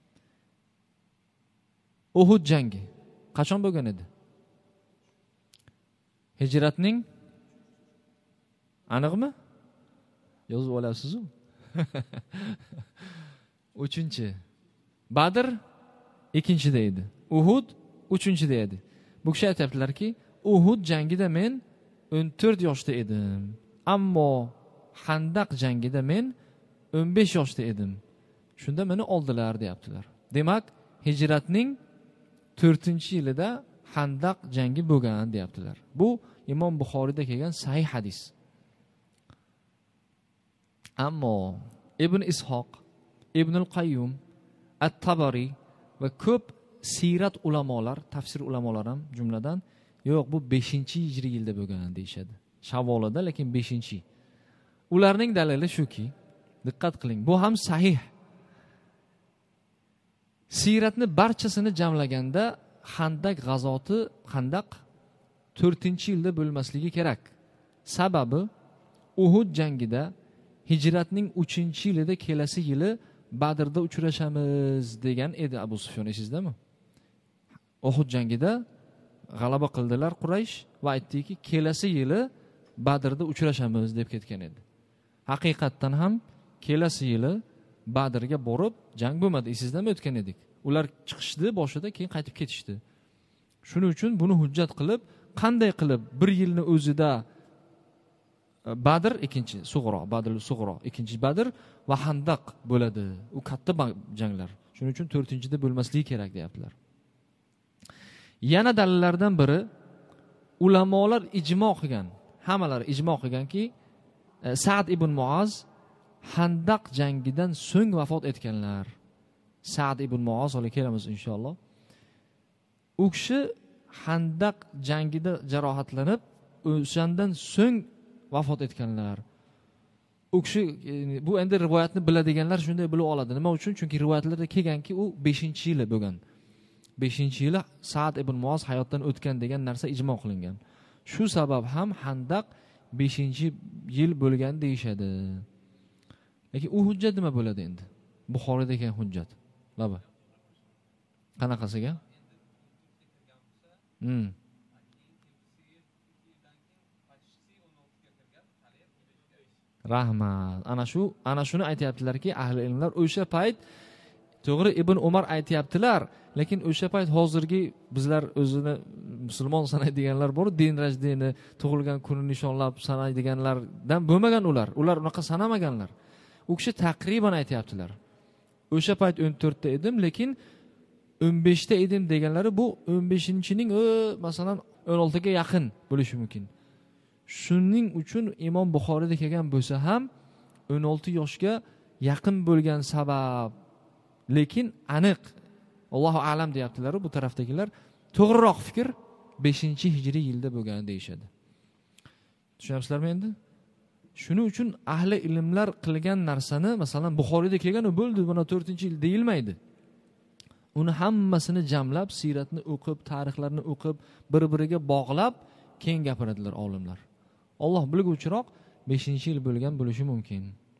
Uhud jangi qachon bo'lgan edi? Hijratning aniqmi? Yozib olasizmi? uchinchi. Badr ikkinchida edi. Uhud uchinchida edi. Bu kishi aytibdilarki, Uhud jangida men o'n to'rt yoshda edim. Ammo Handaq jangida men o'n besh yoshda edim. Shunda meni oldilar, deyaptilar. Demak, hijratning to'rtinchi yilida Handaq jangi bo'lgan, deyaptilar. Bu Imom Buxoriyda kelgan sahih hadis. Ammo Ibn Ishoq, Ibn al-Qayyum, At-Tabari va ko'p sirat ulamolar, tafsir ulamolari ham jumladan yo'q, bu beshinchi hijriy yilda bo'lgan deyshadi. Shavvolida, lekin beshinchi. Ularning dalili shuki, diqqat qiling, bu ham sahih. Siratni barchasini jamlaganda Handaq g'azoti, Handaq to'rtinchi yilda bo'lmasligi kerak. Sababi Uhud jangida hijratning uchinchi yilida kelasi yili Badrda uchrashamiz degan edi Abu Sufyon, esizdami? Uhud jangida g'alaba qildilar Quraysh va aytdiki, kelasi yili Badrda uchrashamiz deb ketgan edi. Haqiqatdan ham kelasi yili Badrga borib jang bo'lmadi. Esizdami, o'tgan edik. Ular chiqishdi boshida, keyin qaytib ketishdi. Shuning uchun buni hujjat qilib, qanday qilib bir yilni o'zida Badr ikkinchi, Sug'ro, Badr Sug'ro, ikkinchi Badr va Handaq bo'ladi. U katta janglar. Shuning uchun to'rtinchida bo'lmasligi kerak, deyaptilar. Yana dalillardan biri, ulamolar ijmo qilgan, hammalari ijmo qilganki, Sa'd ibn Muaz Handaq jangidan so'ng vafot etganlar. Sa'd ibn Muaz olib kelamiz inshaalloh. U kishi Handaq jangida jarohatlanib, o'shandan so'ng vafot etganlar. U kishi, bu endi rivoyatni biladiganlar shunday bilib oladi. Nima uchun? Chunki rivoyatlarda kelganki, u beshinchi yili bo'lgan. beshinchi yili Sa'd ibn Muaz hayotdan o'tgan degan narsa ijmo qilingan. Shu sabab ham Handaq beshinchi yil bo'lgan deyshadi. Lekin u hujjat nima bo'ladi endi? Buxoriyda kelgan hujjat. Laba. Qanaqasiga? Hmm. Rahmat. Ana shu, ana shuni aytayaptilarki, ahli ilmlar o'sha payt to'g'ri Ibn Umar aytayaptilar, lekin o'sha payt hozirgi bizlar o'zini musulmon sanaydiganlar bor, din rajdini, tug'ilgan kunini nishonlab sanaydiganlardan bo'lmagan ular. Ular unaqa sanamaganlar. U kishi taqriban aytayaptilar. O'sha payt o'n to'rtda edim, lekin o'n beshda edim deganlari bu o'n beshinchining o, masalan o'n oltiga yaqin bo'lishi mumkin. Shuning uchun Imom Buxoriyda kelgan bo'lsa ham o'n olti yoshga yaqin bo'lgan sabab, lekin aniq Allohu a'lam deyaptilar bu tarafdagilar. To'g'riroq fikr beshinchi hijriy yilda bo'lgan deyshadi. Tushunasizlarmi endi? Shuning uchun ahli ilmlar qilgan narsani, masalan Buxoriyda kelgan bo'ldi, buni to'rtinchi yil deyilmaydi. Uni hammasini jamlab, siratni o'qib, tarixlarni o'qib, bir-biriga bog'lab keyin gapiradilar olimlar. Alloh bilguvchiroq beshinchi yil bo'lgan bo'lishi mumkin.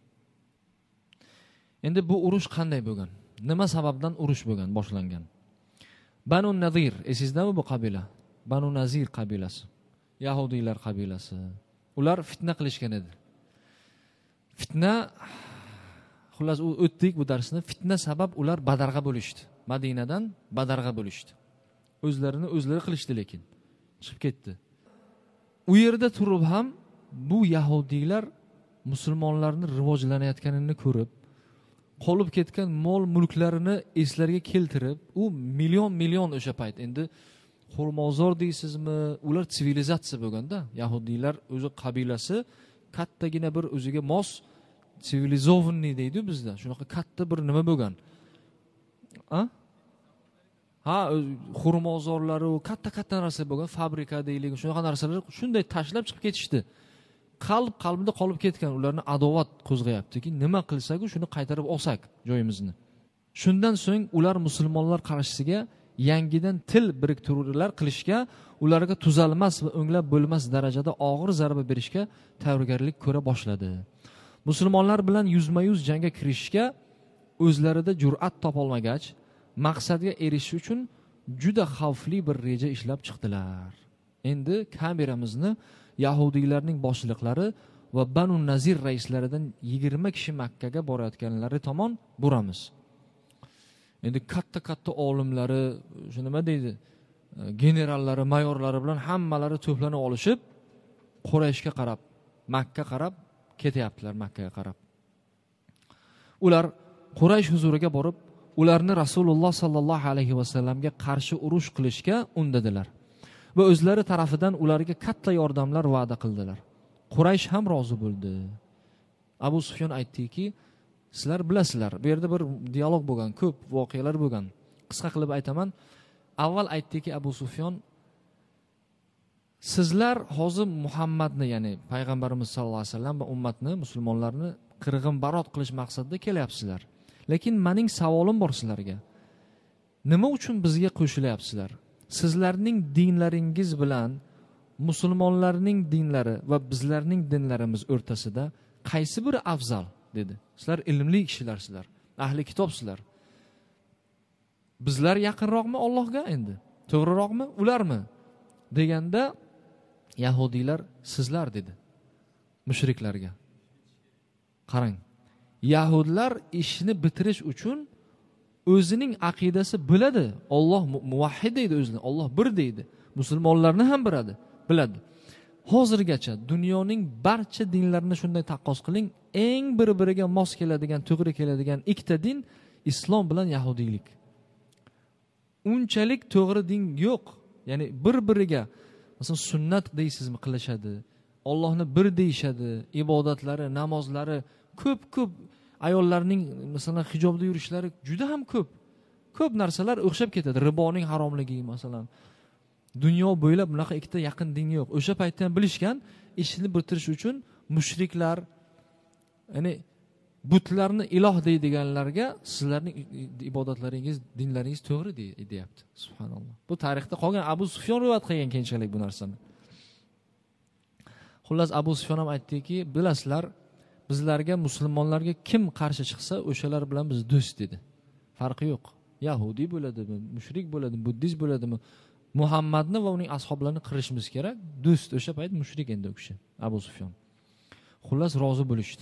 Endi bu urush qanday bo'lgan? Nima sababdan urush bo'lgan, boshlangan? Banu Nazir, esizdami bu qabila? Banu Nazir qabilasi. Yahudiylar qabilasi. Ular fitna qilishgan edi. Fitna, xullas u o'tdik bu darsni, fitna sabab ular Badarga bo'lishdi. Madinadan Badarga bo'lishdi. O'zlarini o'zlari qilishdi, lekin chiqib ketdi. U yerda turib ham bu yahudiylar musulmonlarning rivojlanayotganini ko'rib, qolib ketgan mol mulklarini eslariga keltirib, u million million o'sha payt endi xo'rmozor deysizmi, ular sivilizatsiya bo'lganda, yahudiylar o'zi qabilasi kattagina bir o'ziga mos sivilizovanniy deydi bizda. Shunaqa katta bir nima bo'lgan. Ha? Ha, xurmozorlari, katta-katta narsa bo'lgan, fabrika deylik, shunaqa narsalar shunday tashlab chiqib ketishdi. Qalb qalbida qolib ketgan, ularni adovat qo'zg'ayaptiki, nima qilsak-ku shuni qaytarib olsak joyimizni. Shundan so'ng ular musulmonlar qarshisiga yangidan til biriktiruvlar qilishga, ularga tuzalmas va o'nglab bo'lmas darajada og'ir zarba berishga tayyorgarlik ko'ra boshladi. Musulmonlar bilan yuzma-yuz jangga kirishishga o'zlarida jur'at topolmagach, maqsadga erishish uchun juda xavfli bir reja ishlab chiqdilar. Endi kameramizni Yahudiylarning boshliqlari va Banu Nazir raislaridan yigirma kishi Makkaga borayotganlari tomon buramiz. Endi katta-katta olimlari, shu nima deydi, generallari, mayorlari bilan hammalari to'planib olishib, Qurayshga qarab, Makka qarab ketyaptilar, Makkaga qarab. Ular Quraysh huzuriga borib, ularni Rasululloh sallallohu alayhi va sallamga qarshi urush qilishga undadilar va o'zlari tarafidan ularga katta yordamlar va'da qildilar. Quraysh ham rozi bo'ldi. Abu Sufyon aytdiki, sizlar bilasizlar, bu yerda bir dialog bo'lgan, ko'p voqealar bo'lgan. Qisqa qilib aytaman. Avval aytdiki Abu Sufyon, sizlar hozir Muhammadni, ya'ni payg'ambarimiz sallallohu alayhi vasallam va ummatni, musulmonlarni qirg'in barot qilish maqsadida kelyapsizlar. Lekin mening savolim bor sizlarga. Nima uchun bizga qo'shilyapsizlar? Sizlarning dinlaringiz bilan musulmonlarning dinlari va bizlarning dinlarimiz o'rtasida qaysi biri afzal dedi. Sizlar ilmli kishilarsizlar, ahli kitobsizlar. Bizlar yaqinroqmi Allohga endi? To'g'riroqmi? Ularmi? Deganda Yahudiylar sizlar dedi. Mushriklarga. Qarang. Yahudlar ishni bitirish uchun o'zining aqidasi biladi. Alloh muvahhid deydi o'zini. Alloh bir deydi. Musulmonlarni ham biladi, biladi. Hozirgacha dunyoning barcha dinlarini shunday taqqos qiling, eng bir-biriga mos keladigan, to'g'ri keladigan ikkita din islom bilan yahudiylik. Unchalik to'g'ri din yo'q. Ya'ni bir-biriga, masalan, sunnat deysizmi qilishadi. Allohni bir deyishadi, ibodatlari, namozlari ko'p-ko'p, ayollarning masalan hijobda yurishlari juda ham ko'p. Ko'p narsalar o'xshab ketadi. Riboning haromligi masalan. Dunyo bo'ylab bunaqa ikkita yaqin din yo'q. O'sha paytda ham bilishgan, ishni bitirish uchun mushriklar, ya'ni butlarni iloh deydiganlarga sizlarning ibodatlaringiz, dinlaringiz to'g'ri deyapti. Subhanalloh. Bu tarixda qolgan, Abu Sufyon rivoyat qilgan keyinchalik bu narsani. Xullas Abu Sufyon ham aytdiki, bilasizlar, bizlarga, musulmonlarga kim qarshi chiqsa, o'shalar bilan biz do'st dedi. Farqi yo'q. Yahudi bo'ladimi, mushrik bo'ladimi, buddist bo'ladimi, Muhammadni va uning ashoblarini qirishimiz kerak. Do'st, o'sha payt mushrik endi u kishi, Abu Sufyon. Xullas rozi bo'lishdi.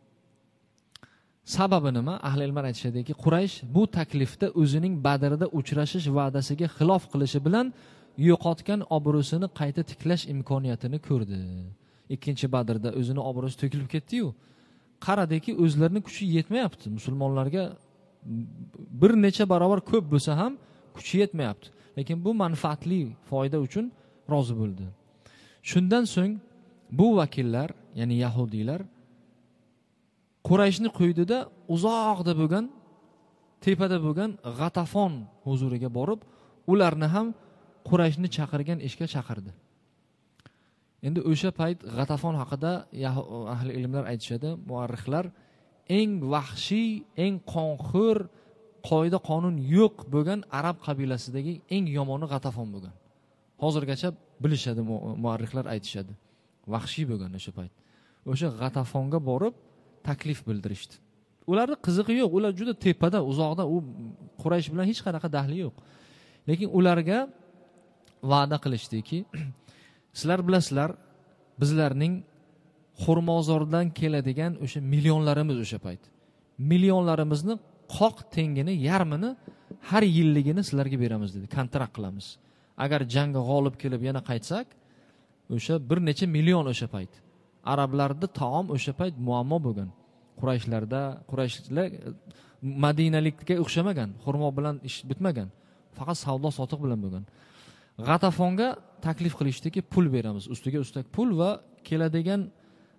Sababi nima? Ahli ilmlar aytishadiki, Quraysh bu taklifda o'zining Badrda uchrashish va'dasiga xilof qilishi bilan yo'qotgan obro'sini qayta tiklash imkoniyatini ko'rdi. Ikkinchi Badrda o'zini obro'si to'kilib ketdi-yu, qaradiki o'zlarining kuchi yetmayapti. Musulmonlarga bir necha barobar ko'p bo'lsa ham kuchi yetmayapti. Lekin bu manfaatli foyda uchun rozi bo'ldi. Shundan so'ng bu vakillar, ya'ni yahudiylar Qurayshni qo'ydida uzoqda bo'lgan, tepada bo'lgan G'atafon huzuriga borib, ularni ham Qurayshni chaqirgan ishga chaqirdi. Endi o'sha payt G'atafon haqida ahli ilmlar aytishadi, muarrixlar, eng vahshiy, eng qonxo'r, qoida qonun yo'q bo'lgan arab qabilasidagi eng yomoni G'atafon bo'lgan. Hozirgacha bilishadi, muarrixlar aytishadi. Vahshiy bo'lgan o'sha payt. O'sha G'atafonga borib taklif bildirishdi. Ularning qiziqi yo'q, ular juda tepada, uzoqda, u Quraysh bilan hech qanaqa dahli yo'q. Lekin ularga va'da qilishdiki, sizlar bilasizlar, bizlarning xurmozordan keladigan o'sha millionlarimiz o'sha payt. Millionlarimizni qoq tengini, yarmini har yilligini sizlarga beramiz dedi. Kontrakt qilamiz. Agar jangga g'olib kelib yana qaytsak, o'sha bir necha million o'sha payt. Arablarda taom o'sha payt muammo bo'lgan. Qurayshlarda, Qurayshlar Madinalikka o'xshamagan, xurmo bilan ish bitmagan. Faqat savdo sotiq bilan bo'lgan. G'atafonga taklif qilishdiki, pul beramiz, ustiga ustak pul va keladigan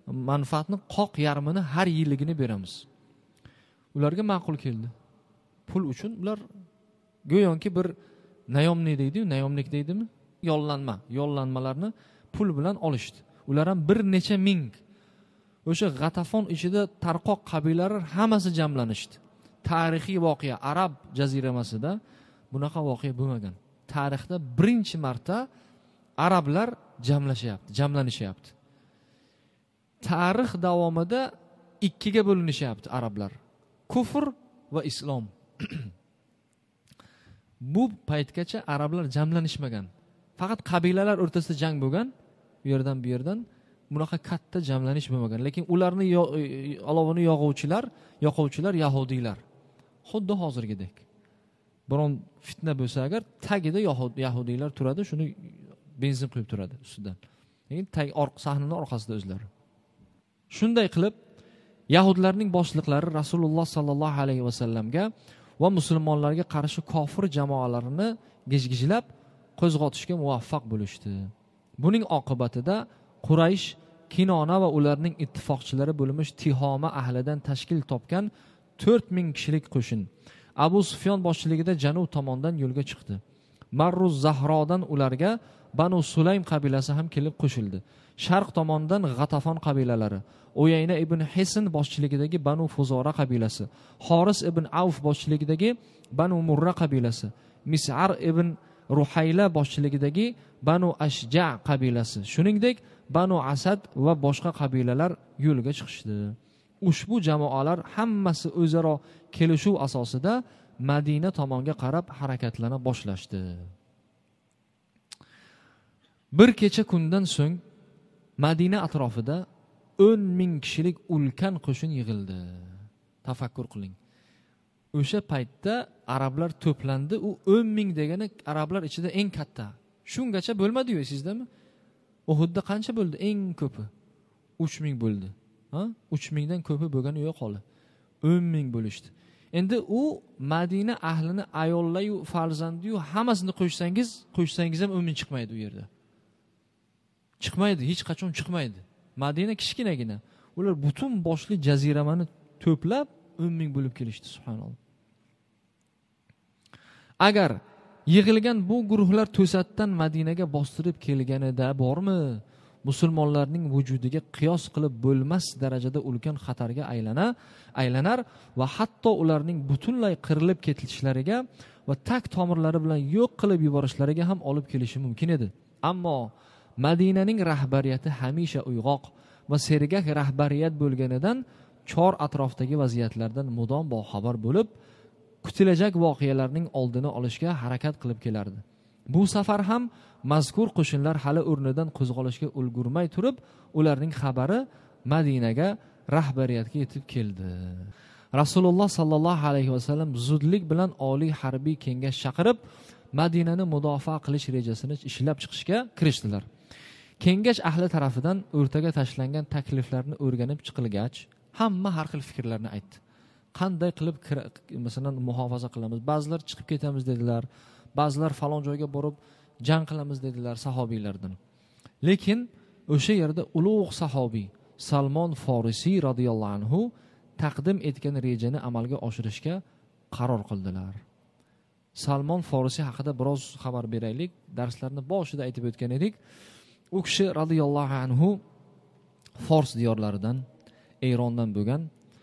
manfaatni qoq yarmini har yilligini beramiz. Ularga ma'qul keldi. Pul uchun ular go'yoki bir nayomlik deydi-yu, nayomlik deydimi? Yollanma, yollanmalarni pul bilan olishdi. Ular ham bir necha ming o'sha G'atafon ichida tarqoq qabilalar hammasi jamlanishdi. Tarixiy voqea, Arab jaziramasida bunaqa voqea bo'lmagan. Tarixda birinchi marta arablar jamlashyapti, jamlanishyapti. Tarix davomida ikkiga bo'linishyapti arablar. Kufr va islom. Bu paytgacha arablar jamlanishmagan. Faqat qabilalar o'rtasida jang bo'lgan, bu yerdan bu yerdan bunaqa katta jamlanish bo'lmagan. Lekin ularni olovini yog'uvchilar, yoquvchilar yahudiylar. Xuddi hozirgidek. Biron fitna bo'lsa agar tagida yahudiylar turadi, shuni benzin quyib turadi ustidan. Lekin tag orqa sahnaning orqasida o'zlari. Shunday qilib yahudlarning boshliqlari Rasululloh sallallohu alayhi va sallamga va musulmonlarga qarshi kofir jamoalarini gijgijlab qo'zg'otishga muvaffaq bo'lishdi. Buning oqibatida Quraysh, Kinona va ularning ittifoqchilari bo'lmish Tihoma ahlidan tashkil topgan to'rt ming kishilik qo'shin Abu Sufyon boshchiligida janub tomondan yo'lga chiqdi. Marruz Zahrodan ularga Banu Sulaym qabilasi ham kelib qo'shildi. Sharq tomondan G'atafon qabilalari, Uyayna ibn Hisn boshchiligidagi Banu Fuzora qabilasi, Xoris ibn Avf boshchiligidagi Banu Murra qabilasi, Mis'ar ibn Ruhayla boshchiligidagi Banu Ashja qabilasi, shuningdek Banu Asad va boshqa qabilalar yo'lga chiqishdi. Ushbu jamoalar hammasi o'zaro kelishuv asosida Madina tomonga qarab harakatlana boshlashdi. Bir kecha kundan so'ng Madina atrofida o'n ming kishilik ulkan qo'shin yig'ildi. Tafakkur qiling. O'sha paytda arablar to'plandi, u o'n ming degani arablar ichida eng katta. Shungacha bo'lmadi-yu, sizdami? Uhudda qancha bo'ldi? Eng ko'pi uch ming bo'ldi. Ha? uch mingdan ko'pi bo'lgani yo'q holi. o'n ming bo'lishdi. Endi u Madina ahlini ayollayu farzandiyu hammasini qo'shsangiz, qo'shsangiz ham o'n ming chiqmaydi u yerda. Chiqmaydi, hech qachon chiqmaydi. Madina kichkinagina. Ular butun boshli jaziramani to'plab o'n ming bo'lib kelishdi, subhanalloh. Agar yig'ilgan bu guruhlar to'satdan Madinaga bostirib kelganida bormi, musulmonlarning vujudiga qiyos qilib bo'lmas darajada ulkan xatarga aylana, aylanar va hatto ularning butunlay qirilib ketishlariga va tak tomirlari bilan yo'q qilib yuborishlariga ham olib kelishi mumkin edi. Ammo Madinaning rahbariyati hamisha uyg'oq va sergak rahbariyat bo'lganidan chor atrofdagi vaziyatlardan mudom boxabar bo'lib, kutilajak voqealarning oldini olishga harakat qilib kelardi. Bu safar ham mazkur qo'shinlar hali o'rnidan qo'zg'alishga ulgurmay turib, ularning xabari Madinaga rahbariyatga yetib keldi. Rasululloh sallallohu alayhi va sallam zudlik bilan oliy harbiy kengash chaqirib, Madinani mudofaa qilish rejasini ishlab chiqishga kirishdilar. Kengash ahli tarafidan o'rtaga tashlangan takliflarni o'rganib chiqilgach, hamma har xil fikrlarni aytdi. Qanday qilib masalan muhofaza qilamiz? Ba'zilar chiqib ketamiz dedilar, ba'zilar falon joyga borib jang qilamiz dedilar sahobiylardan. Lekin o'sha yerda ulug' sahobiy Salmon Forisiy radhiyallohu anhu taqdim etgan rejani amalga oshirishga qaror qildilar. Salmon Forisiy haqida biroz xabar beraylik. Darslarni boshida aytib o'tgan edik. U kishi radhiyallohu anhu Fors diyorlaridan, Erondan bo'lgan.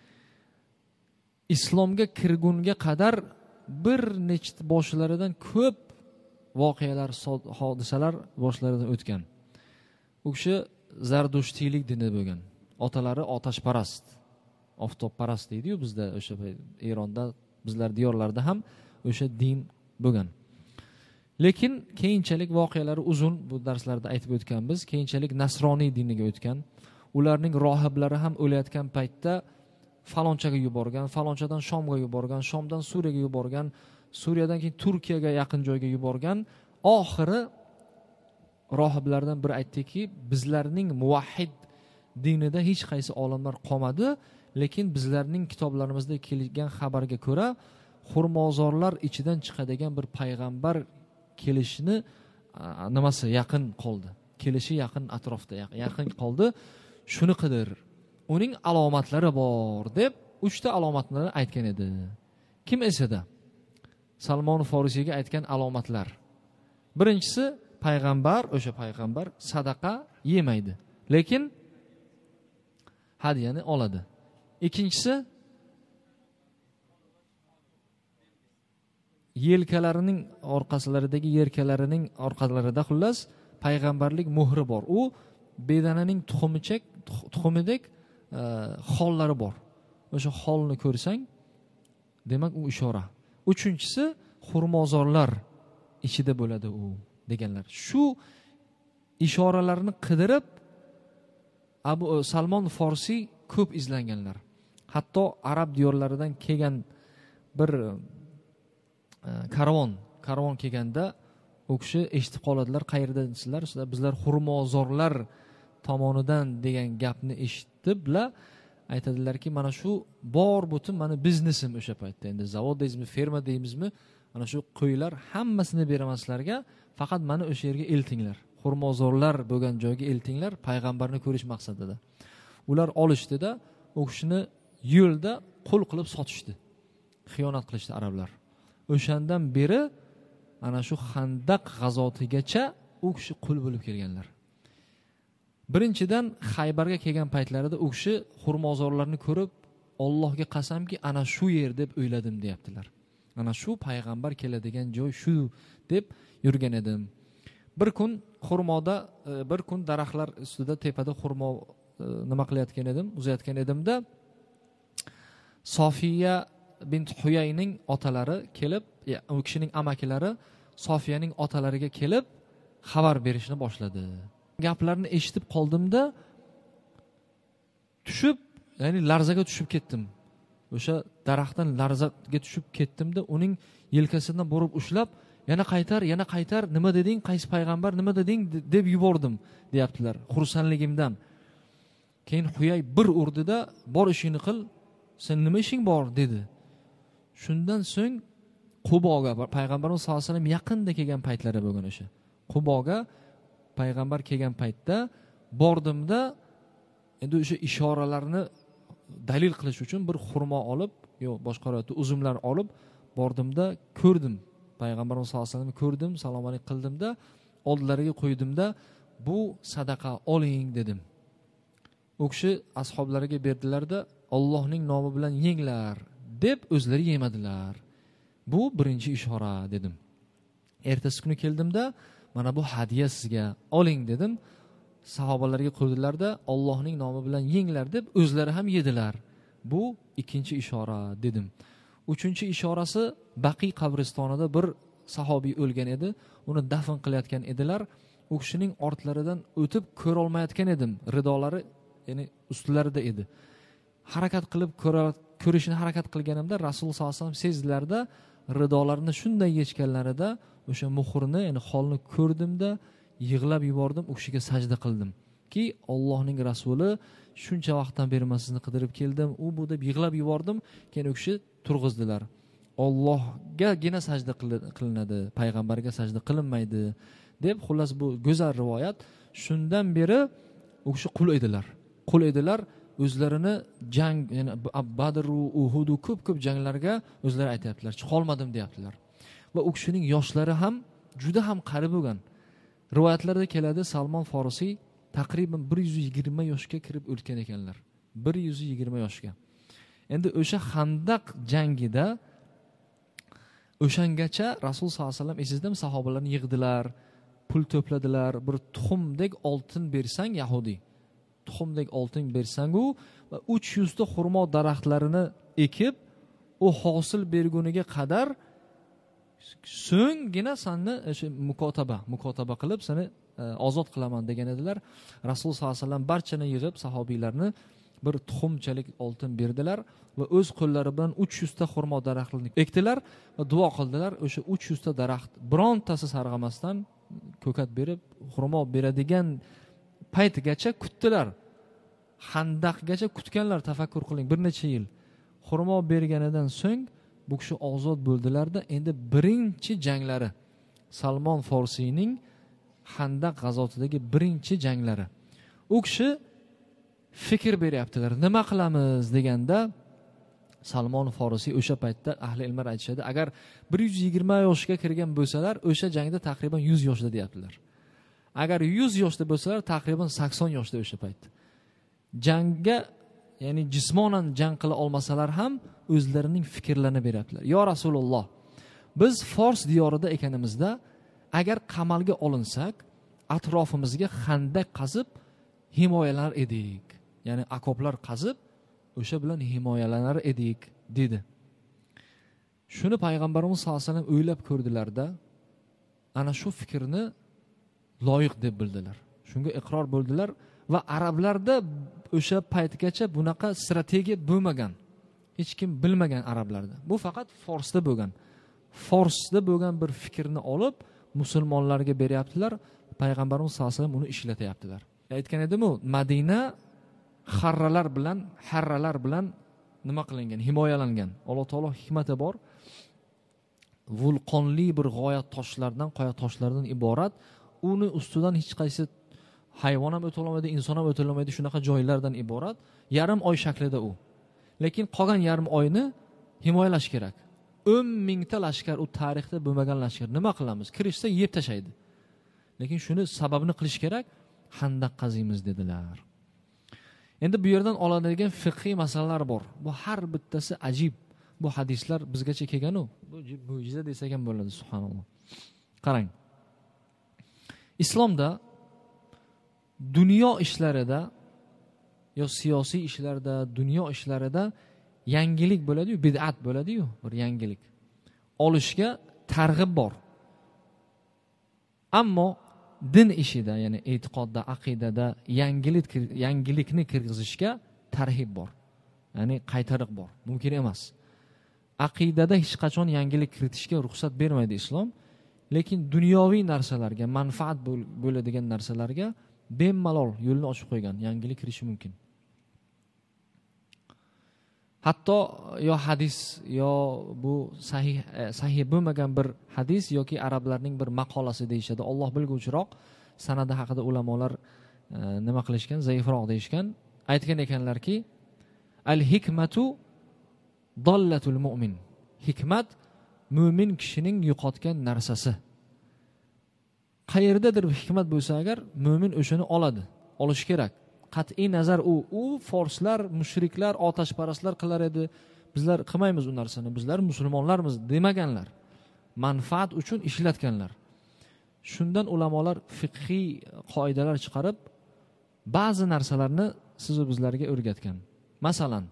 Islomga kirgunga qadar bir nechta boshlaridan ko'p voqealar, hodisalar boshlaridan o'tgan. U kishi Zardushtiylik dini bo'lgan. Otalari otashparast, oftobparast deydi-yu bizda o'sha Eronda, bizlar diyorlarda ham o'sha din bo'lgan. Lekin keyinchalik voqealari uzun, bu darslarda aytib o'tganmiz. Keyinchalik nasroniy diniga o'tgan. Ularning rohiblari ham o'layotgan paytda falonchaga yuborgan, falonchadan Shomga yuborgan, Shomdan Suriyaga yuborgan, Suriyadan keyin Turkiyaga yaqin joyga yuborgan. Oxiri rohiblardan biri aytdiki, bizlarning muvahhid dinida hech qaysi olimlar qolmadi, lekin bizlarning kitoblarimizda kelgan xabarga ko'ra, xurmozorlar ichidan chiqadigan bir payg'ambar kelishini nimasi yaqin qoldi. Kelishi yaqin atrofda yaqin qoldi. shuni qidir, uning alomatlari bor deb uchta alomatlarni aytgan edi. Kim esida? Salmon Forisiyga aytgan alomatlar. Birinchisi, payg'ambar, o'sha payg'ambar sadaqa yemaydi, lekin hadyani oladi. Ikkinchisi, yelkalarining orqasilaridagi yelkalarining orqalarida xullas payg'ambarlik muhri bor. U bedananing tuxumichak tuxumidek xollari bor. O'sha xolni ko'rsang, demak u ishora. Uchinchisi, xurmozorlar ichida bo'ladi u deganlar. Shu ishoralarni qidirib Abu Salmon Forsiy ko'p izlanganlar. Hatto arab diyorlaridan kelgan bir karvon, karvon kelganda u kishi eshitib qoladilar, qayerdasizlar? Sizlar bizlar xurmozorlar tomonidan degan gapni eshitiblar, aytadilarki, mana shu bor butun mani biznesim o'sha paytda. Endi zavod deymizmi, ferma deymizmi, mana shu qo'ylar hammasini beraman sizlarga, faqat mani o'sha yerga eltinglar. Xurmozorlar bo'lgan joyga eltinglar, payg'ambarni ko'rish maqsadida. Ular olishdida, u kishini yo'lda qo'l qilib sotishdi. Xiyonat qilishdi arablar. O'shandan beri ana shu Xandaq g'azotigacha u kishi qul bo'lib kelganlar. Birinchidan Xaybarga kelgan paytlarida u kishi xurmozorlarni ko'rib, Allohga qasamki, ana shu yer deb o'yladim deyaptilar. Ana shu payg'ambar keladigan joy shu deb yurgan edim. Bir kun xurmoda, bir kun daraxtlar ustida tepada xurmo nima qilayotgan edim, uzayotgan edimda Sofiya bint Huyayning otalari kelib, u kishining amakilari Sofiyaning otalariga kelib xabar berishni boshladi. Gaplarni eshitib qoldimda tushib, ya'ni larzaga tushib ketdim. O'sha daraxtdan larzaga tushib ketdimda uning yelkasidan borib ushlab, yana qaytar, yana qaytar, nima deding, qaysi payg'ambar, nima deding deb yubordim, deyaptilar xursandligimdan. Keyin Huyay bir urdida, bor ishingni qil, sen nima ishing bor dedi. Shundan so'ng Quboga, payg'ambarimiz sollallohu alayhi vasallam yaqinda kelgan paytlari bo'lgan o'sha. Quboga payg'ambar kelgan paytda bordimda, endi o'sha ishoralarni dalil qilish uchun bir xurmo olib, yo boshqa uzumlar olib bordimda, ko'rdim. Payg'ambarimiz sollallohu alayhi vasallamni ko'rdim, salom alaykum qildimda, oldilariga qo'ydimda, bu sadaqa oling dedim. U kishi ashablariga berdilarda, Allohning nomi bilan yenglar deb o'zlari yemadilar. Bu birinchi ishora dedim. Ertasi kuni keldimda, mana bu hadiya sizga, oling dedim. Sahobalarga qo'ydilarda, Allohning nomi bilan yenglar deb o'zlari ham yedilar. Bu ikkinchi ishora dedim. Uchinchi ishorasi, Baqiy qabristonida bir sahobiy o'lgan edi. Uni dafn qilayotgan edilar. U kishining ortlaridan o'tib ko'ra olmayotgan edim. Ridolari, ya'ni ustlarida edi. Harakat qilib ko'rishni harakat qilganimda Rasululloh sollallohu alayhi vasallam sezdilarda, ridolarini shunday yechganlarida o'sha muhrni, ya'ni xolni ko'rdimda, yig'lab yubordim, u kishiga sajda qildim. Ki Allohning rasuli shuncha vaqtdan beri men sizni qidirib keldim, u bu deb yig'lab yubordim. Keyin u kishi turg'izdilar. Allohgagina sajda qilinadi, payg'ambarga sajda qilinmaydi deb, xullas bu go'zal rivoyat. Shundan beri u kishi qul edilar. Qul edilar. O'zlarini jang, ya'ni Badr va Uhud ko'p-ko'p janglarga o'zlari aytayaptilar, chiqolmadim deyaptilar. Va u kishining yoshlari ham juda ham qari bo'lgan. Rivoyatlarda keladi, Salmon Forisiy taqriban bir yuz yigirma yoshga kirib o'tgan ekanlar. bir yuz yigirma yoshga. Endi o'sha Xandaq jangida o'shangacha Rasul sollallohu alayhi vasallam esizdami, sahobalarni yig'dilar, pul to'pladilar, bir tuxumdek oltin bersang Yahudi, tuxumdek oltin bersangu va uch yuz ta xurmo daraxtlarini ekib, u hosil berguniga qadar so'nggina sanni o'sha mukotaba, mukotaba qilib seni ozod qilaman degan edilar. Rasul sollallohu alayhi vasallam barchani yig'ib sahobiylarni bir tuxumchalik oltin berdilar va o'z qo'llari bilan uch yuz ta xurmo daraxtini ekdilar va duo qildilar. O'sha uch yuz ta daraxt birontasi sarg'amasdan ko'kat berib, xurmo beradigan paytgacha kutdilar. Xandaqgacha kutganlar, tafakkur qiling, bir necha yil. Xurmo berganidan so'ng bu kishi ozod bo'ldilarda. Endi birinchi janglari, Salmon Forsiyning Xandaq g'azotidagi birinchi janglari. U kishi fikr beryaptilar. Nima qilamiz deganda Salmon Forisiy o'sha paytda ahli ilmlar aytishadi, agar bir yuz yigirma yoshga kirgan bo'lsalar, o'sha jangda taqriban yuz yoshda deyaptilar. Agar yuz yoshda bo'lsalar, taqriban sakson yoshda o'sha paytda. Jangga, ya'ni jismonan jang qila olmasalar ham o'zlarining fikrlarini beryaptilar. Yo Rasululloh, biz Fors diyorida ekanimizda agar qamalga olinsak, atrofimizga xandak qazib himoyalar edik. Ya'ni okoplar qazib o'sha bilan himoyalanar edik dedi. Shuni payg'ambarimiz sollallohu alayhi vasallam o'ylab ko'rdilarda, ana shu fikrni loyiq deb bildilar. Shunga iqror bo'ldilar va arablarda o'sha paytgacha bunaqa strategiya bo'lmagan. Hech kim bilmagan arablarda. Bu faqat Forsda bo'lgan. Forsda bo'lgan bir fikrni olib musulmonlarga beryaptilar. Payg'ambarimiz sollallohu alayhi vasallam uni ishlatyaptilar. Aytgan edim-ku, Madina harralar bilan, harralar bilan nima qilingan, himoyalangan. Alloh taolo hikmati bor. Vulqonli bir g'oyat toshlardan, qoya toshlardan iborat. Uni ustidan hech qaysi hayvon ham o'ta olmaydi, inson ham o'ta olmaydi, shunaqa joylardan iborat. Yarim oy shaklida u. Lekin qolgan yarim oyni himoyalash kerak. o'n mingta lashkar, u tarixda bo'lmagan lashkar. Nima qilamiz? Kirishsa yeb tashlaydi. Lekin shuni sababini qilish kerak. Xandaq qaziymiz dedilar. Endi bu yerdan olinadigan fiqhiy masalalar bor. Bu har bittasi ajib. Bu hadislar bizgacha kelgan-u. Bu mo'jiza desak ham bo'ladi, subhanalloh. Qarang. Islomda dunyo ishlarida yo siyosiy ishlarda, dunyo ishlarida yangilik bo'ladi-yu, bid'at bo'ladi-yu, bir yangilik. Olishga targ'ib bor. Ammo din ishida, ya'ni e'tiqodda, aqidada yangilik yangilikni kirgizishga tarhib bor. Ya'ni qaytariq bor. Mumkin emas. Aqidada hech qachon yangilik kiritishga ruxsat bermaydi islom, lekin dunyoviy narsalarga, manfaat bo'ladigan narsalarga bemalol yo'lni ochib qo'ygan, yangilik kirishi mumkin. Hatto yo hadis, yo bu sahih sahih bo'lmagan bir hadis yoki arablarning bir maqolasi deyishadi. Alloh bilguvchiroq, sanadi haqida ulamolar e, nima qilishgan, zaifroq deyishgan. Aytgan ekanlarki, al-hikmatu dallatul mu'min. Hikmat mu'min kishining yo'qotgan narsasi. Qayerdadir hikmat bo'lsa agar, mu'min o'shani oladi, olish kerak. Qat'iy nazar u, u forslar, mushriklar, otashparastlar qilar edi. Bizlar qilmaymiz u narsani. Bizlar musulmonlarmiz demaganlar. Manfaat uchun ishlatganlar. Shundan ulamolar fiqhiy qoidalar chiqarib, ba'zi narsalarni siz va bizlarga o'rgatgan. Masalan,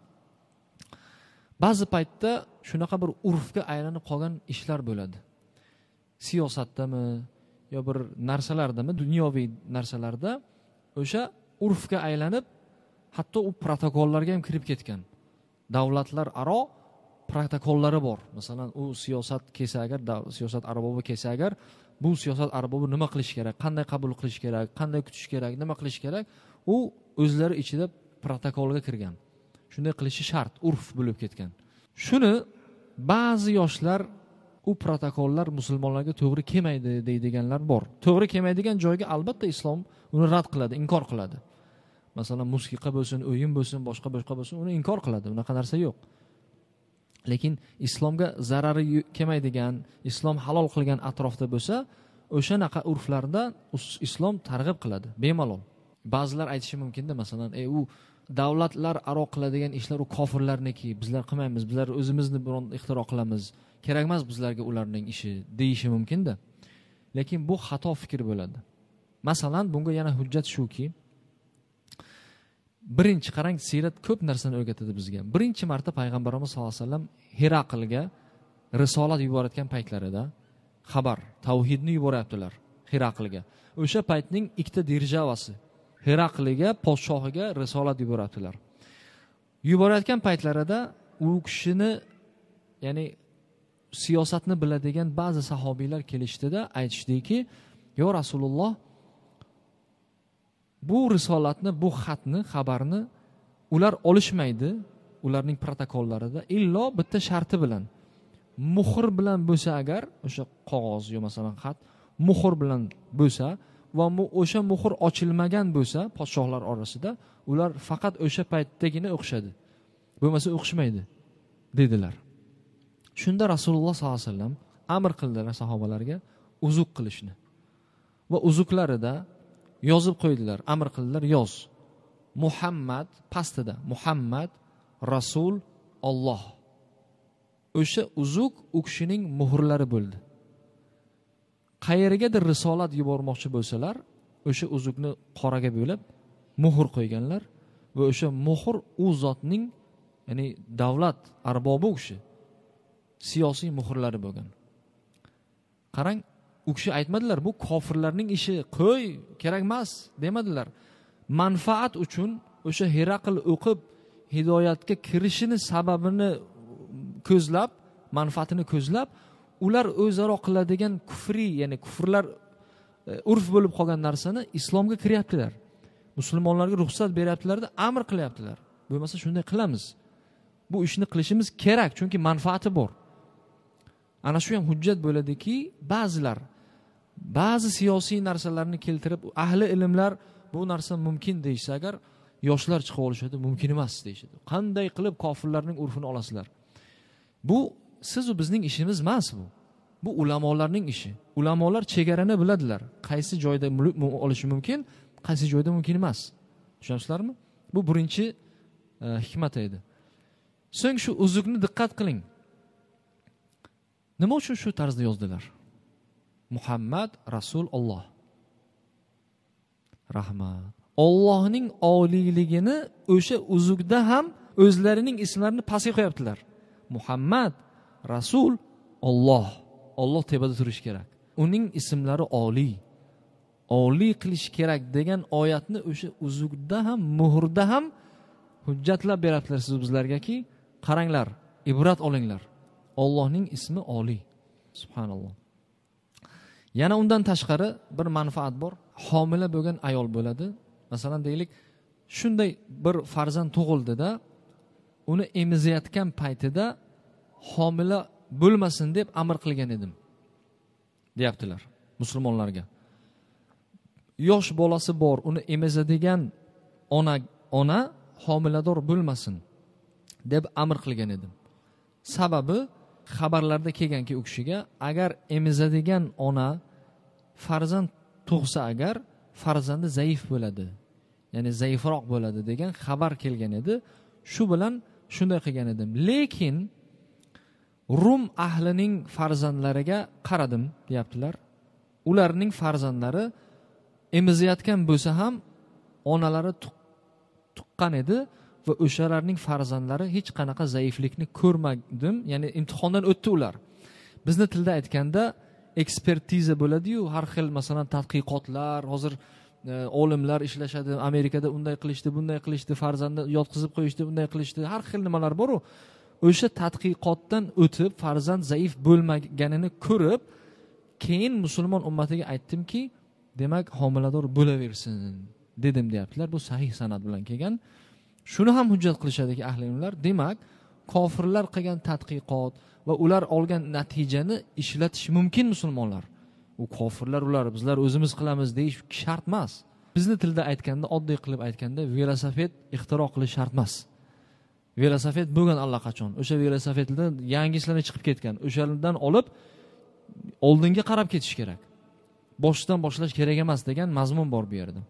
ba'zi paytda shunaqa bir urfga aylanib qolgan ishlar bo'ladi. Siyosatdami yo bir narsalardami, dunyoviy narsalarda o'sha urfga aylanib, hatto u protokollarga ham kirib ketgan. Davlatlar aro protokollari bor. Masalan, u siyosat kelsa agar, siyosat arbobi kelsa agar, bu siyosat arbobi nima qilish kerak, qanday qabul qilish kerak, qanday kutish kerak, nima qilish kerak, u o'zlari ichida protokolga kirgan. Shunday qilishi shart, urf bo'lib ketgan. Shuni ba'zi yoshlar u protokollar musulmonlarga to'g'ri kelmaydi deydiganlar bor. To'g'ri kelmaydigan joyga albatta islom uni rad qiladi, inkor qiladi. Masalan, musiqa bo'lsin, o'yin bo'lsin, boshqa boshqa bo'lsin, uni inkor qiladi. Unaqa narsa yo'q. Lekin islomga zarari kelmaydigan, islom halol qilgan atrofda bo'lsa, o'sha naqa urflarda islom targ'ib qiladi, bemalol. Ba'zilar aytishi mumkin-da, masalan, ey u davlatlar aro qiladigan ishlar u kofirlarniki, bizlar qilmaymiz, bizlar o'zimizni biron ixtiro qilamiz. Kerak emas bizlarga ularning ishi deyishi mumkin-da. Lekin bu xato fikr bo'ladi. Masalan, bunga yana hujjat shuki, birinchi qarang, sirat ko'p narsani o'rgatadi bizga. Birinchi marta payg'ambarimiz sollallohu alayhi vasallam Hiraqlga risolat yuborayotgan paytlarida xabar, tavhidni yuboryaptilar Hiraqlga. O'sha paytning ikkita dirjavasi Hiraqliga, podshohiga risolat yuborayaptilar. Yuborayotgan paytlarida u kishini, ya'ni siyosatni biladigan ba'zi sahobiylar kelishdida aytishdiki, "Yo Rasululloh, bu risolatni, bu xatni, xabarni ular olishmaydi, ularning protokollarida, illo bitta sharti bilan. Muhr bilan bo'lsa agar, o'sha qog'oz yo masalan xat muhr bilan bo'lsa, va o'sha muhr ochilmagan bo'lsa podshohlar orasida, ular faqat o'sha paytdagina o'qishadi, bo'lmasa o'qishmaydi dedilar. Shunda Rasululloh sollallohu alayhi vasallam amr qildilar sahobalarga uzuq qilishni. Va uzuqlarida yozib qo'ydilar, amr qildilar, yoz. Muhammad pastida Muhammad Rasul Alloh. O'sha uzuq u kishining muhrlari bo'ldi. Qayergadir risolat yubormoqchi bo'lsalar, o'sha uzuqni qoraga bo'lib muhr qo'yganlar va o'sha muhr u zotning, ya'ni davlat arbobi u kishi siyosiy muhrlari bo'lgan. Qarang, u kishi aytmadilar bu kofirlarning ishi, qo'y, kerak emas demadilar. Manfaat uchun o'sha Herakl o'qib hidoyatga kirishini sababini ko'zlab, manfaatini ko'zlab, ular o'zaro qiladigan kufri, ya'ni kufrlar urf bo'lib qolgan narsani islomga kiryaptilar. Musulmonlarga ruxsat beryaptilar-da, amr qilyaptilar. Bo'lmasa shunday qilamiz. Bu ishni qilishimiz kerak, chunki manfaati bor. Ana shu ham hujjat bo'ladiki, ba'zilar ba'zi siyosiy narsalarni keltirib, ahli ilmlar bu narsa mumkin deysa, agar yoshlar chiqib olishadi, mumkin emas deyshadi. Qanday qilib kofirlarning urfini olasizlar? Bu siz u bizning ishimiz emas bu. Bu ulamolarning ishi. Ulamolar chegarani biladilar. Qaysi joyda mulk olishi mumkin, qaysi joyda mumkin emas. Tushunasizlarmi? Bu birinchi e, hikmat edi. So'ng shu uzuqni diqqat qiling. Nima uchun shu tarzda yozdilar? Muhammad Rasul Alloh. Rahmat. Allohning oliyligini o'sha uzuqda ham o'zlarining ismlarini pastga qo'yaptilar. Muhammad Rasul Alloh. Alloh tepada turishi kerak. Uning ismlari oliy. Oliy qilish kerak degan oyatni o'sha uzuqda ham, muhrda ham hujjatlab beryaptilar siz bizlarga-ki, qaranglar, ibrat olinglar. Allohning ismi oliy. Subhanalloh. Yana undan tashqari bir manfaat bor. Homila bo'lgan ayol bo'ladi. Masalan, deylik, shunday bir farzand tug'ildi-da, uni emizayotgan paytida homila bo'lmasin deb amr qilgan edim, deyaptilar musulmonlarga. Yosh bolasi bor, uni emizadigan ona ona homilador bo'lmasin deb amr qilgan edim. Sababi xabarlarda kelganki, u kishiga agar emizadigan ona farzand tug'sa, agar farzandi zaif bo'ladi, ya'ni zaifroq bo'ladi degan xabar kelgan edi. Shu bilan shunday qilgan edim. Lekin Rum ahlining farzandlariga qaradim, deyaptilar. Ularning farzandlari emizayotgan bo'lsa ham onalari tuqqan edi va o'shalarning farzandlari hech qanaqa zaiflikni ko'rmadim, ya'ni imtihondan o'tdi ular. Bizni tilda aytganda ekspertiza bo'ladi-yu, har xil masalan tadqiqotlar, hozir e, olimlar ishlashadi, Amerikada unday qilishdi, bunday qilishdi, farzandni yotqizib qo'yishdi, bunday qilishdi, har xil nimalar bor-ku. O'sha tadqiqotdan o'tib farzand zaif bo'lmaganini ko'rib, keyin musulmon ummatiga aytdimki, demak homilador bo'laversin dedim, deyaptilar. Bu sahih sanad bilan kelgan. Shuni ham hujjat qilishadiki ahli ilmlar, demak kofirlar qilgan tadqiqot va ular olgan natijani ishlatish mumkin musulmonlar. U kofirlar ular, bizlar o'zimiz qilamiz deyish shart emas. Bizni tilda aytganda, oddiy qilib aytganda, velosiped ixtiro qilish shart emas. Velosiped bo'lgan allaqachon. O'sha velosipedda yangislari chiqib ketgan. O'shalardan olib oldinga qarab ketish kerak. Boshdan boshlash kerak emas degan mazmun bor bu yerda.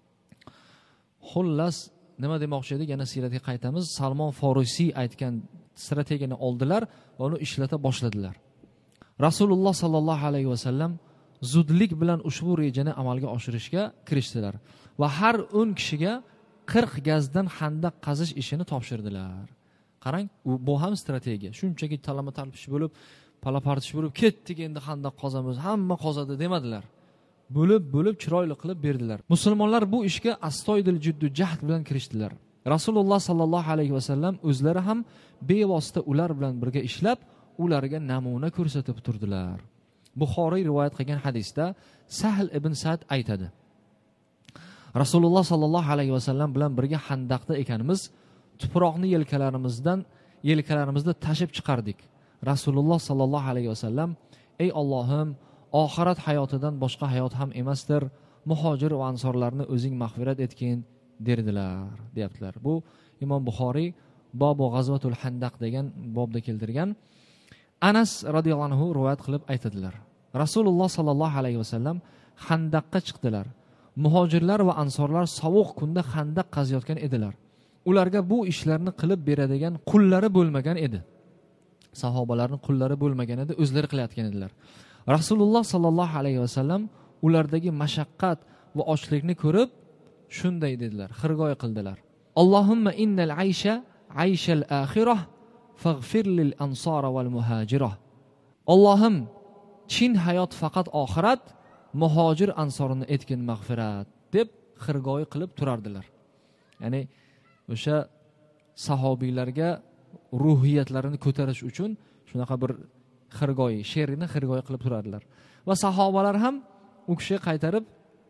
Xullas, nima demoqchi edik? Yana siyratga qaytamiz. Salmon Farisiy aytgan strategiyani oldilar va uni ishlata boshladilar. Rasululloh sallallohu alayhi vasallam zudlik bilan ushbu rejani amalga oshirishga kirishdilar va har o'n kishiga qirq gazdan xandaq qazish ishini topshirdilar. Qarang, bu ham strategiya. Shunchaki talama talpish bo'lib, palapartish bo'lib, ketdik endi xandaq qozamiz, hamma qozadi demadilar. Bo'lib-bo'lib chiroyli qilib berdilar. Musulmonlar bu ishga astoydil jiddu jahd bilan kirishdilar. Rasululloh sallallohu alayhi vasallam o'zlari ham bevosita ular bilan birga ishlab, ularga namuna ko'rsatib turdilar. Buxoriy rivoyat qilgan hadisda Sahl ibn Sa'd aytadi: Rasululloh sallallohu alayhi vasallam bilan birga xandaqda ekanimiz, tuproqni yelkalarimizdan yelkalarimizda tashib chiqardik. Rasululloh sallallohu alayhi vasallam: ey Allohim, oxirat hayotidan boshqa hayot ham emasdir. muhojir va ansorlarni o'zing mag'firat etgin derdilar deyaptilar. Bu Imom Buxoriy Bobu G'azvatul Handaq degan bobda keltirgan. Anas radhiyallohu anhu rivoyat qilib aytadilar. Rasululloh sallallohu alayhi vasallam Handaqqa chiqdilar. Muhojirlar va ansorlar sovuq kunda Handaq qaziyotgan edilar. Ularga bu ishlarni qilib beradigan qullari bo'lmagan edi. Sahobalarning qullari bo'lmagan edi, o'zlari qilayotgan edilar. Rasululloh sallallohu alayhi vasallam ulardagi mashaqqat va ochlikni ko'rib shunday dedilar, xirgoy qildilar. Allohumma innal aysha ayshal axirah faghfir lil ansara wal muhajirah. Allohim, chin hayot faqat oxirat, muhojir ansorini etgin mag'firat deb xirgoy qilib turardilar. Ya'ni o'sha sahobiylarga ruhiyatlarini ko'tarish uchun shunaqa bir xirgoy, she'rini xirgoy qilib turardilar. Va sahobalar ham u kishiga qaytarib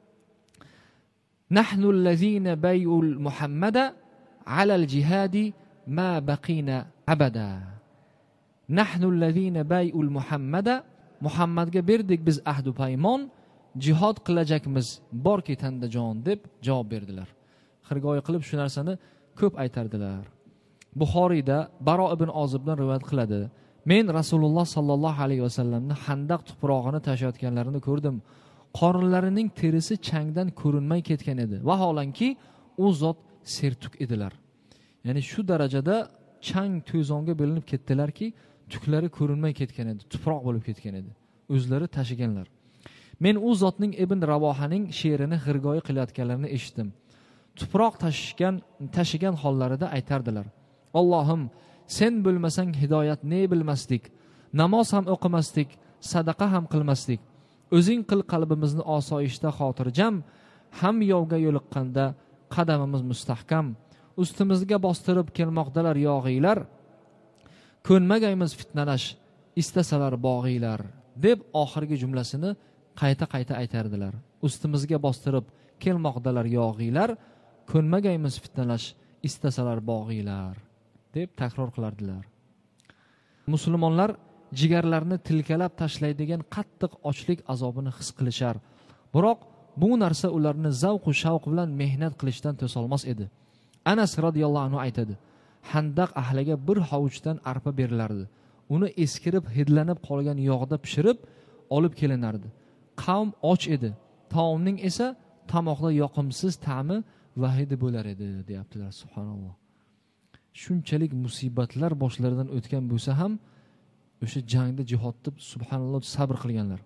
nahnu allazina bay'ul muhammada alal jihadi ma baqina abada. Nahnu allazina bay'ul muhammada, Muhammadga berdik biz ahdu paymon, jihad qilajakmiz borki tanda jon deb javob berdilar. Xirgoy qilib shu narsani ko'p aytardilar. Buxoriyda Baro ibn Ozibdan rivoyat qiladi. Men Rasululloh sallallohu alayhi vasallamni Handaq tuprog'ini tashiyotganlarini ko'rdim. Qorinlarining terisi changdan ko'rinmay ketgan edi. Vaholanki u zot sertuk edilar. Ya'ni shu darajada chang to'zonga bo'linib ketdilarki, tuklari ko'rinmay ketgan edi, tuproq bo'lib ketgan edi. O'zlari tashiganlar. Men u zotning Ibn Ravohaning she'rini xirgoyi qilayotganlarini eshitdim. Tuproq tashishgan, tashigan hollarida aytardilar. Allohim, sen bo'lmasang hidoyat ne bilmasdik, namoz ham o'qimasdik, sadaqa ham qilmasdik. O'zing qil qalbimizni osoyishta, xotirjam, ham yovga yo'liqqanda qadamimiz mustahkam. Ustimizga bostirib kelmoqdalar yog'iylar, ko'nmagaymiz fitnalash, istasalar bog'iylar deb oxirgi jumlasini qayta-qayta aytardilar. Ustimizga bostirib kelmoqdalar yog'iylar, ko'nmagaymiz fitnalash, istasalar bog'iylar deb takror qilardilar. Musulmonlar jigarlarni tilkalab tashlaydigan qattiq ochlik azobini his qilishar. Biroq bu narsa ularni zavq va shavq bilan mehnat qilishdan to'solmas edi. Anas radhiyallohu anhu aytadi: Handaq ahliga bir hovuchdan arpa berilardi. Uni eskirib, hidlanib qolgan yog'da pishirib olib kelinardi. Qavm och edi. Taomning esa tomoqda yoqimsiz ta'mi vahidi bo'lar edi, deyaptilar. Subhanalloh. Shunchalik musibatlar boshlaridan o'tgan bo'lsa ham o'sha jangda jihodda subhanalloh sabr qilganlar.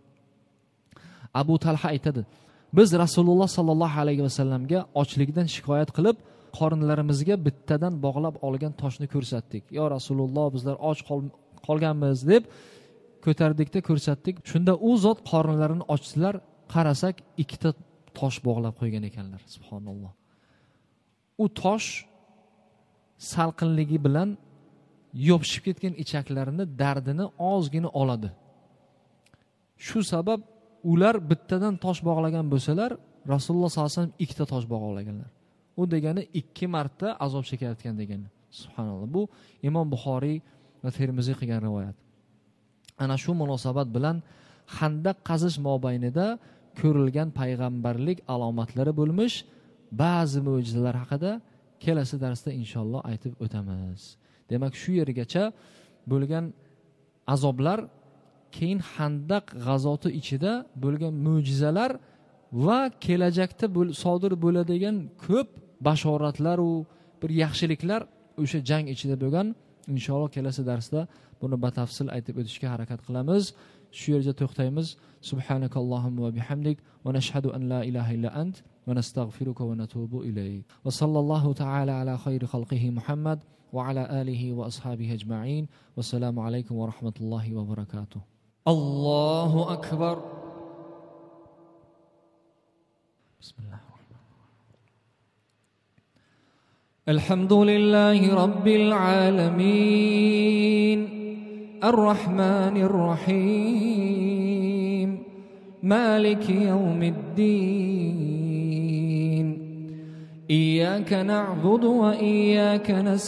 Abu Talha aytadi: Biz Rasululloh sallallohu alayhi vasallamga ochlikdan shikoyat qilib, qorinlarimizga bittadan bog'lab olgan toshni ko'rsatdik. Yo Rasululloh, bizlar och qolganmiz deb ko'tardikda ko'rsatdik. Shunda u zot qorinlarini ochdilar, qarasak ikkita tosh bog'lab qo'ygan ekanlar. Subhanalloh. U tosh salqinligi bilan yopishib ketgan ichaklarini, dardini ozgina oladi. Shu sabab ular bittadan tosh bog'lagan bo'lsalar, Rasululloh sallallohu alayhi vasallam ikkita tosh bog'laganlar. U degani ikki marta azob chekayotgan degani. Subhanalloh. Bu Imom Buxoriy va Termiziy qilgan rivoyat. Ana shu munosabat bilan Handaq qazish mobaynida ko'rilgan payg'ambarlik alomatlari bo'lmish ba'zi mo'jizalar haqida kelasi darsda inshaalloh aytib o'tamiz. Demak, shu yergacha bo'lgan azoblar, keyin Handaq g'azoti ichida bo'lgan mo'jizalar va kelajakda sodir bo'ladigan ko'p bashoratlar va bir yaxshiliklar o'sha jang ichida bo'lgan. Inshaalloh kelasi darsda buni batafsil aytib o'tishga harakat qilamiz. Shu yerda to'xtaymiz. Subhanakallohumma va bihamdik va nashhadu an la ilaha illa ant va nastag'firuka va natubu ilayk. Va sallallohu ta'ala ala khayri xalqihi Muhammad va ala alihi va ashabihi ajma'in. Va assalomu alaykum va rahmatullohi va barakatuh. Allohu akbar. Bismillah. الحمد لله رب العالمين الرحمن الرحيم مالك يوم الدين إياك نعبد وإياك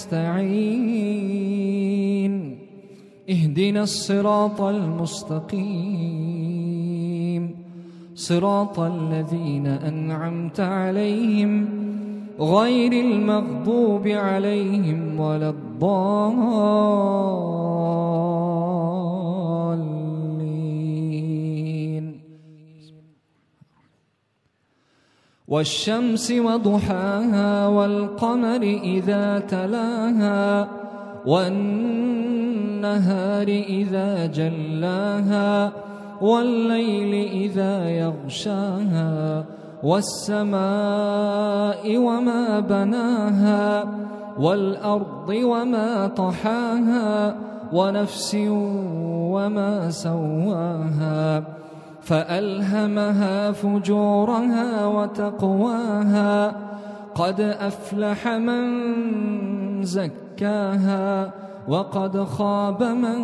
نستعين اهدنا الصراط المستقيم صراط الذين أنعمت عليهم غير المغضوب عليهم ولا الضالين. والشمس وضحاها والقمر إذا تلاها والنهار إذا جلاها والليل إذا يغشاها والسماء وما بناها والأرض وما طحاها ونفس وما سواها فألهمها فجورها وتقواها قد أفلح من زكاها وقد خاب من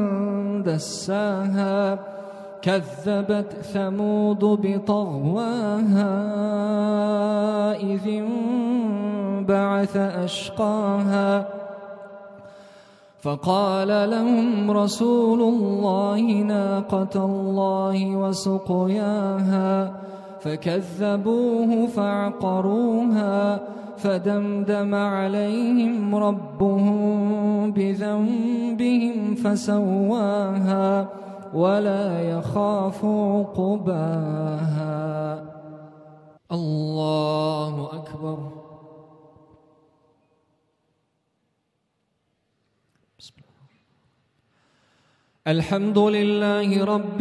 دساها كذبت ثمود بطغواها إذ انبعث أشقاها فقال لهم رسول الله ناقة الله وسقياها فكذبوه فعقروها فدمدم عليهم ربهم بذنبهم فسواها ولا يخاف عقباها. الله أكبر. بسم الله. الحمد لله رب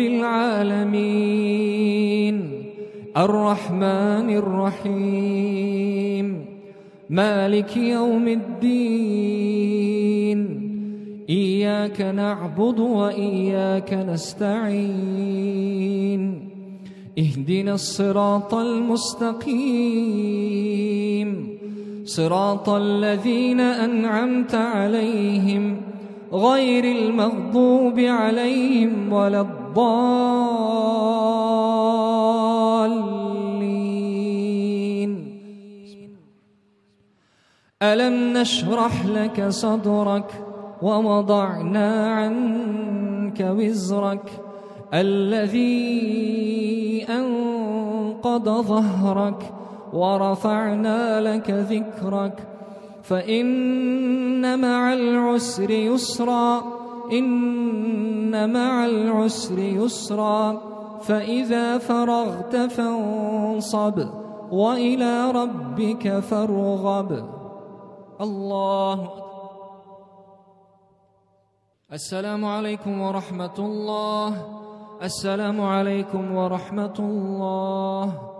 العالمين الرحمن الرحيم مالك يوم الدين إياك نعبد وإياك نستعين اهدنا الصراط المستقيم صراط الذين أنعمت عليهم غير المغضوب عليهم ولا الضالين. ألم نشرح لك صدرك ووضعنا عنك وزرك الذي أنقض ظهرك ورفعنا لك ذكرك فإن مع العسر يسرا إن مع العسر يسرا فإذا فرغت فانصب وإلى ربك فارغب. الله. السلام عليكم ورحمة الله. السلام عليكم ورحمة الله.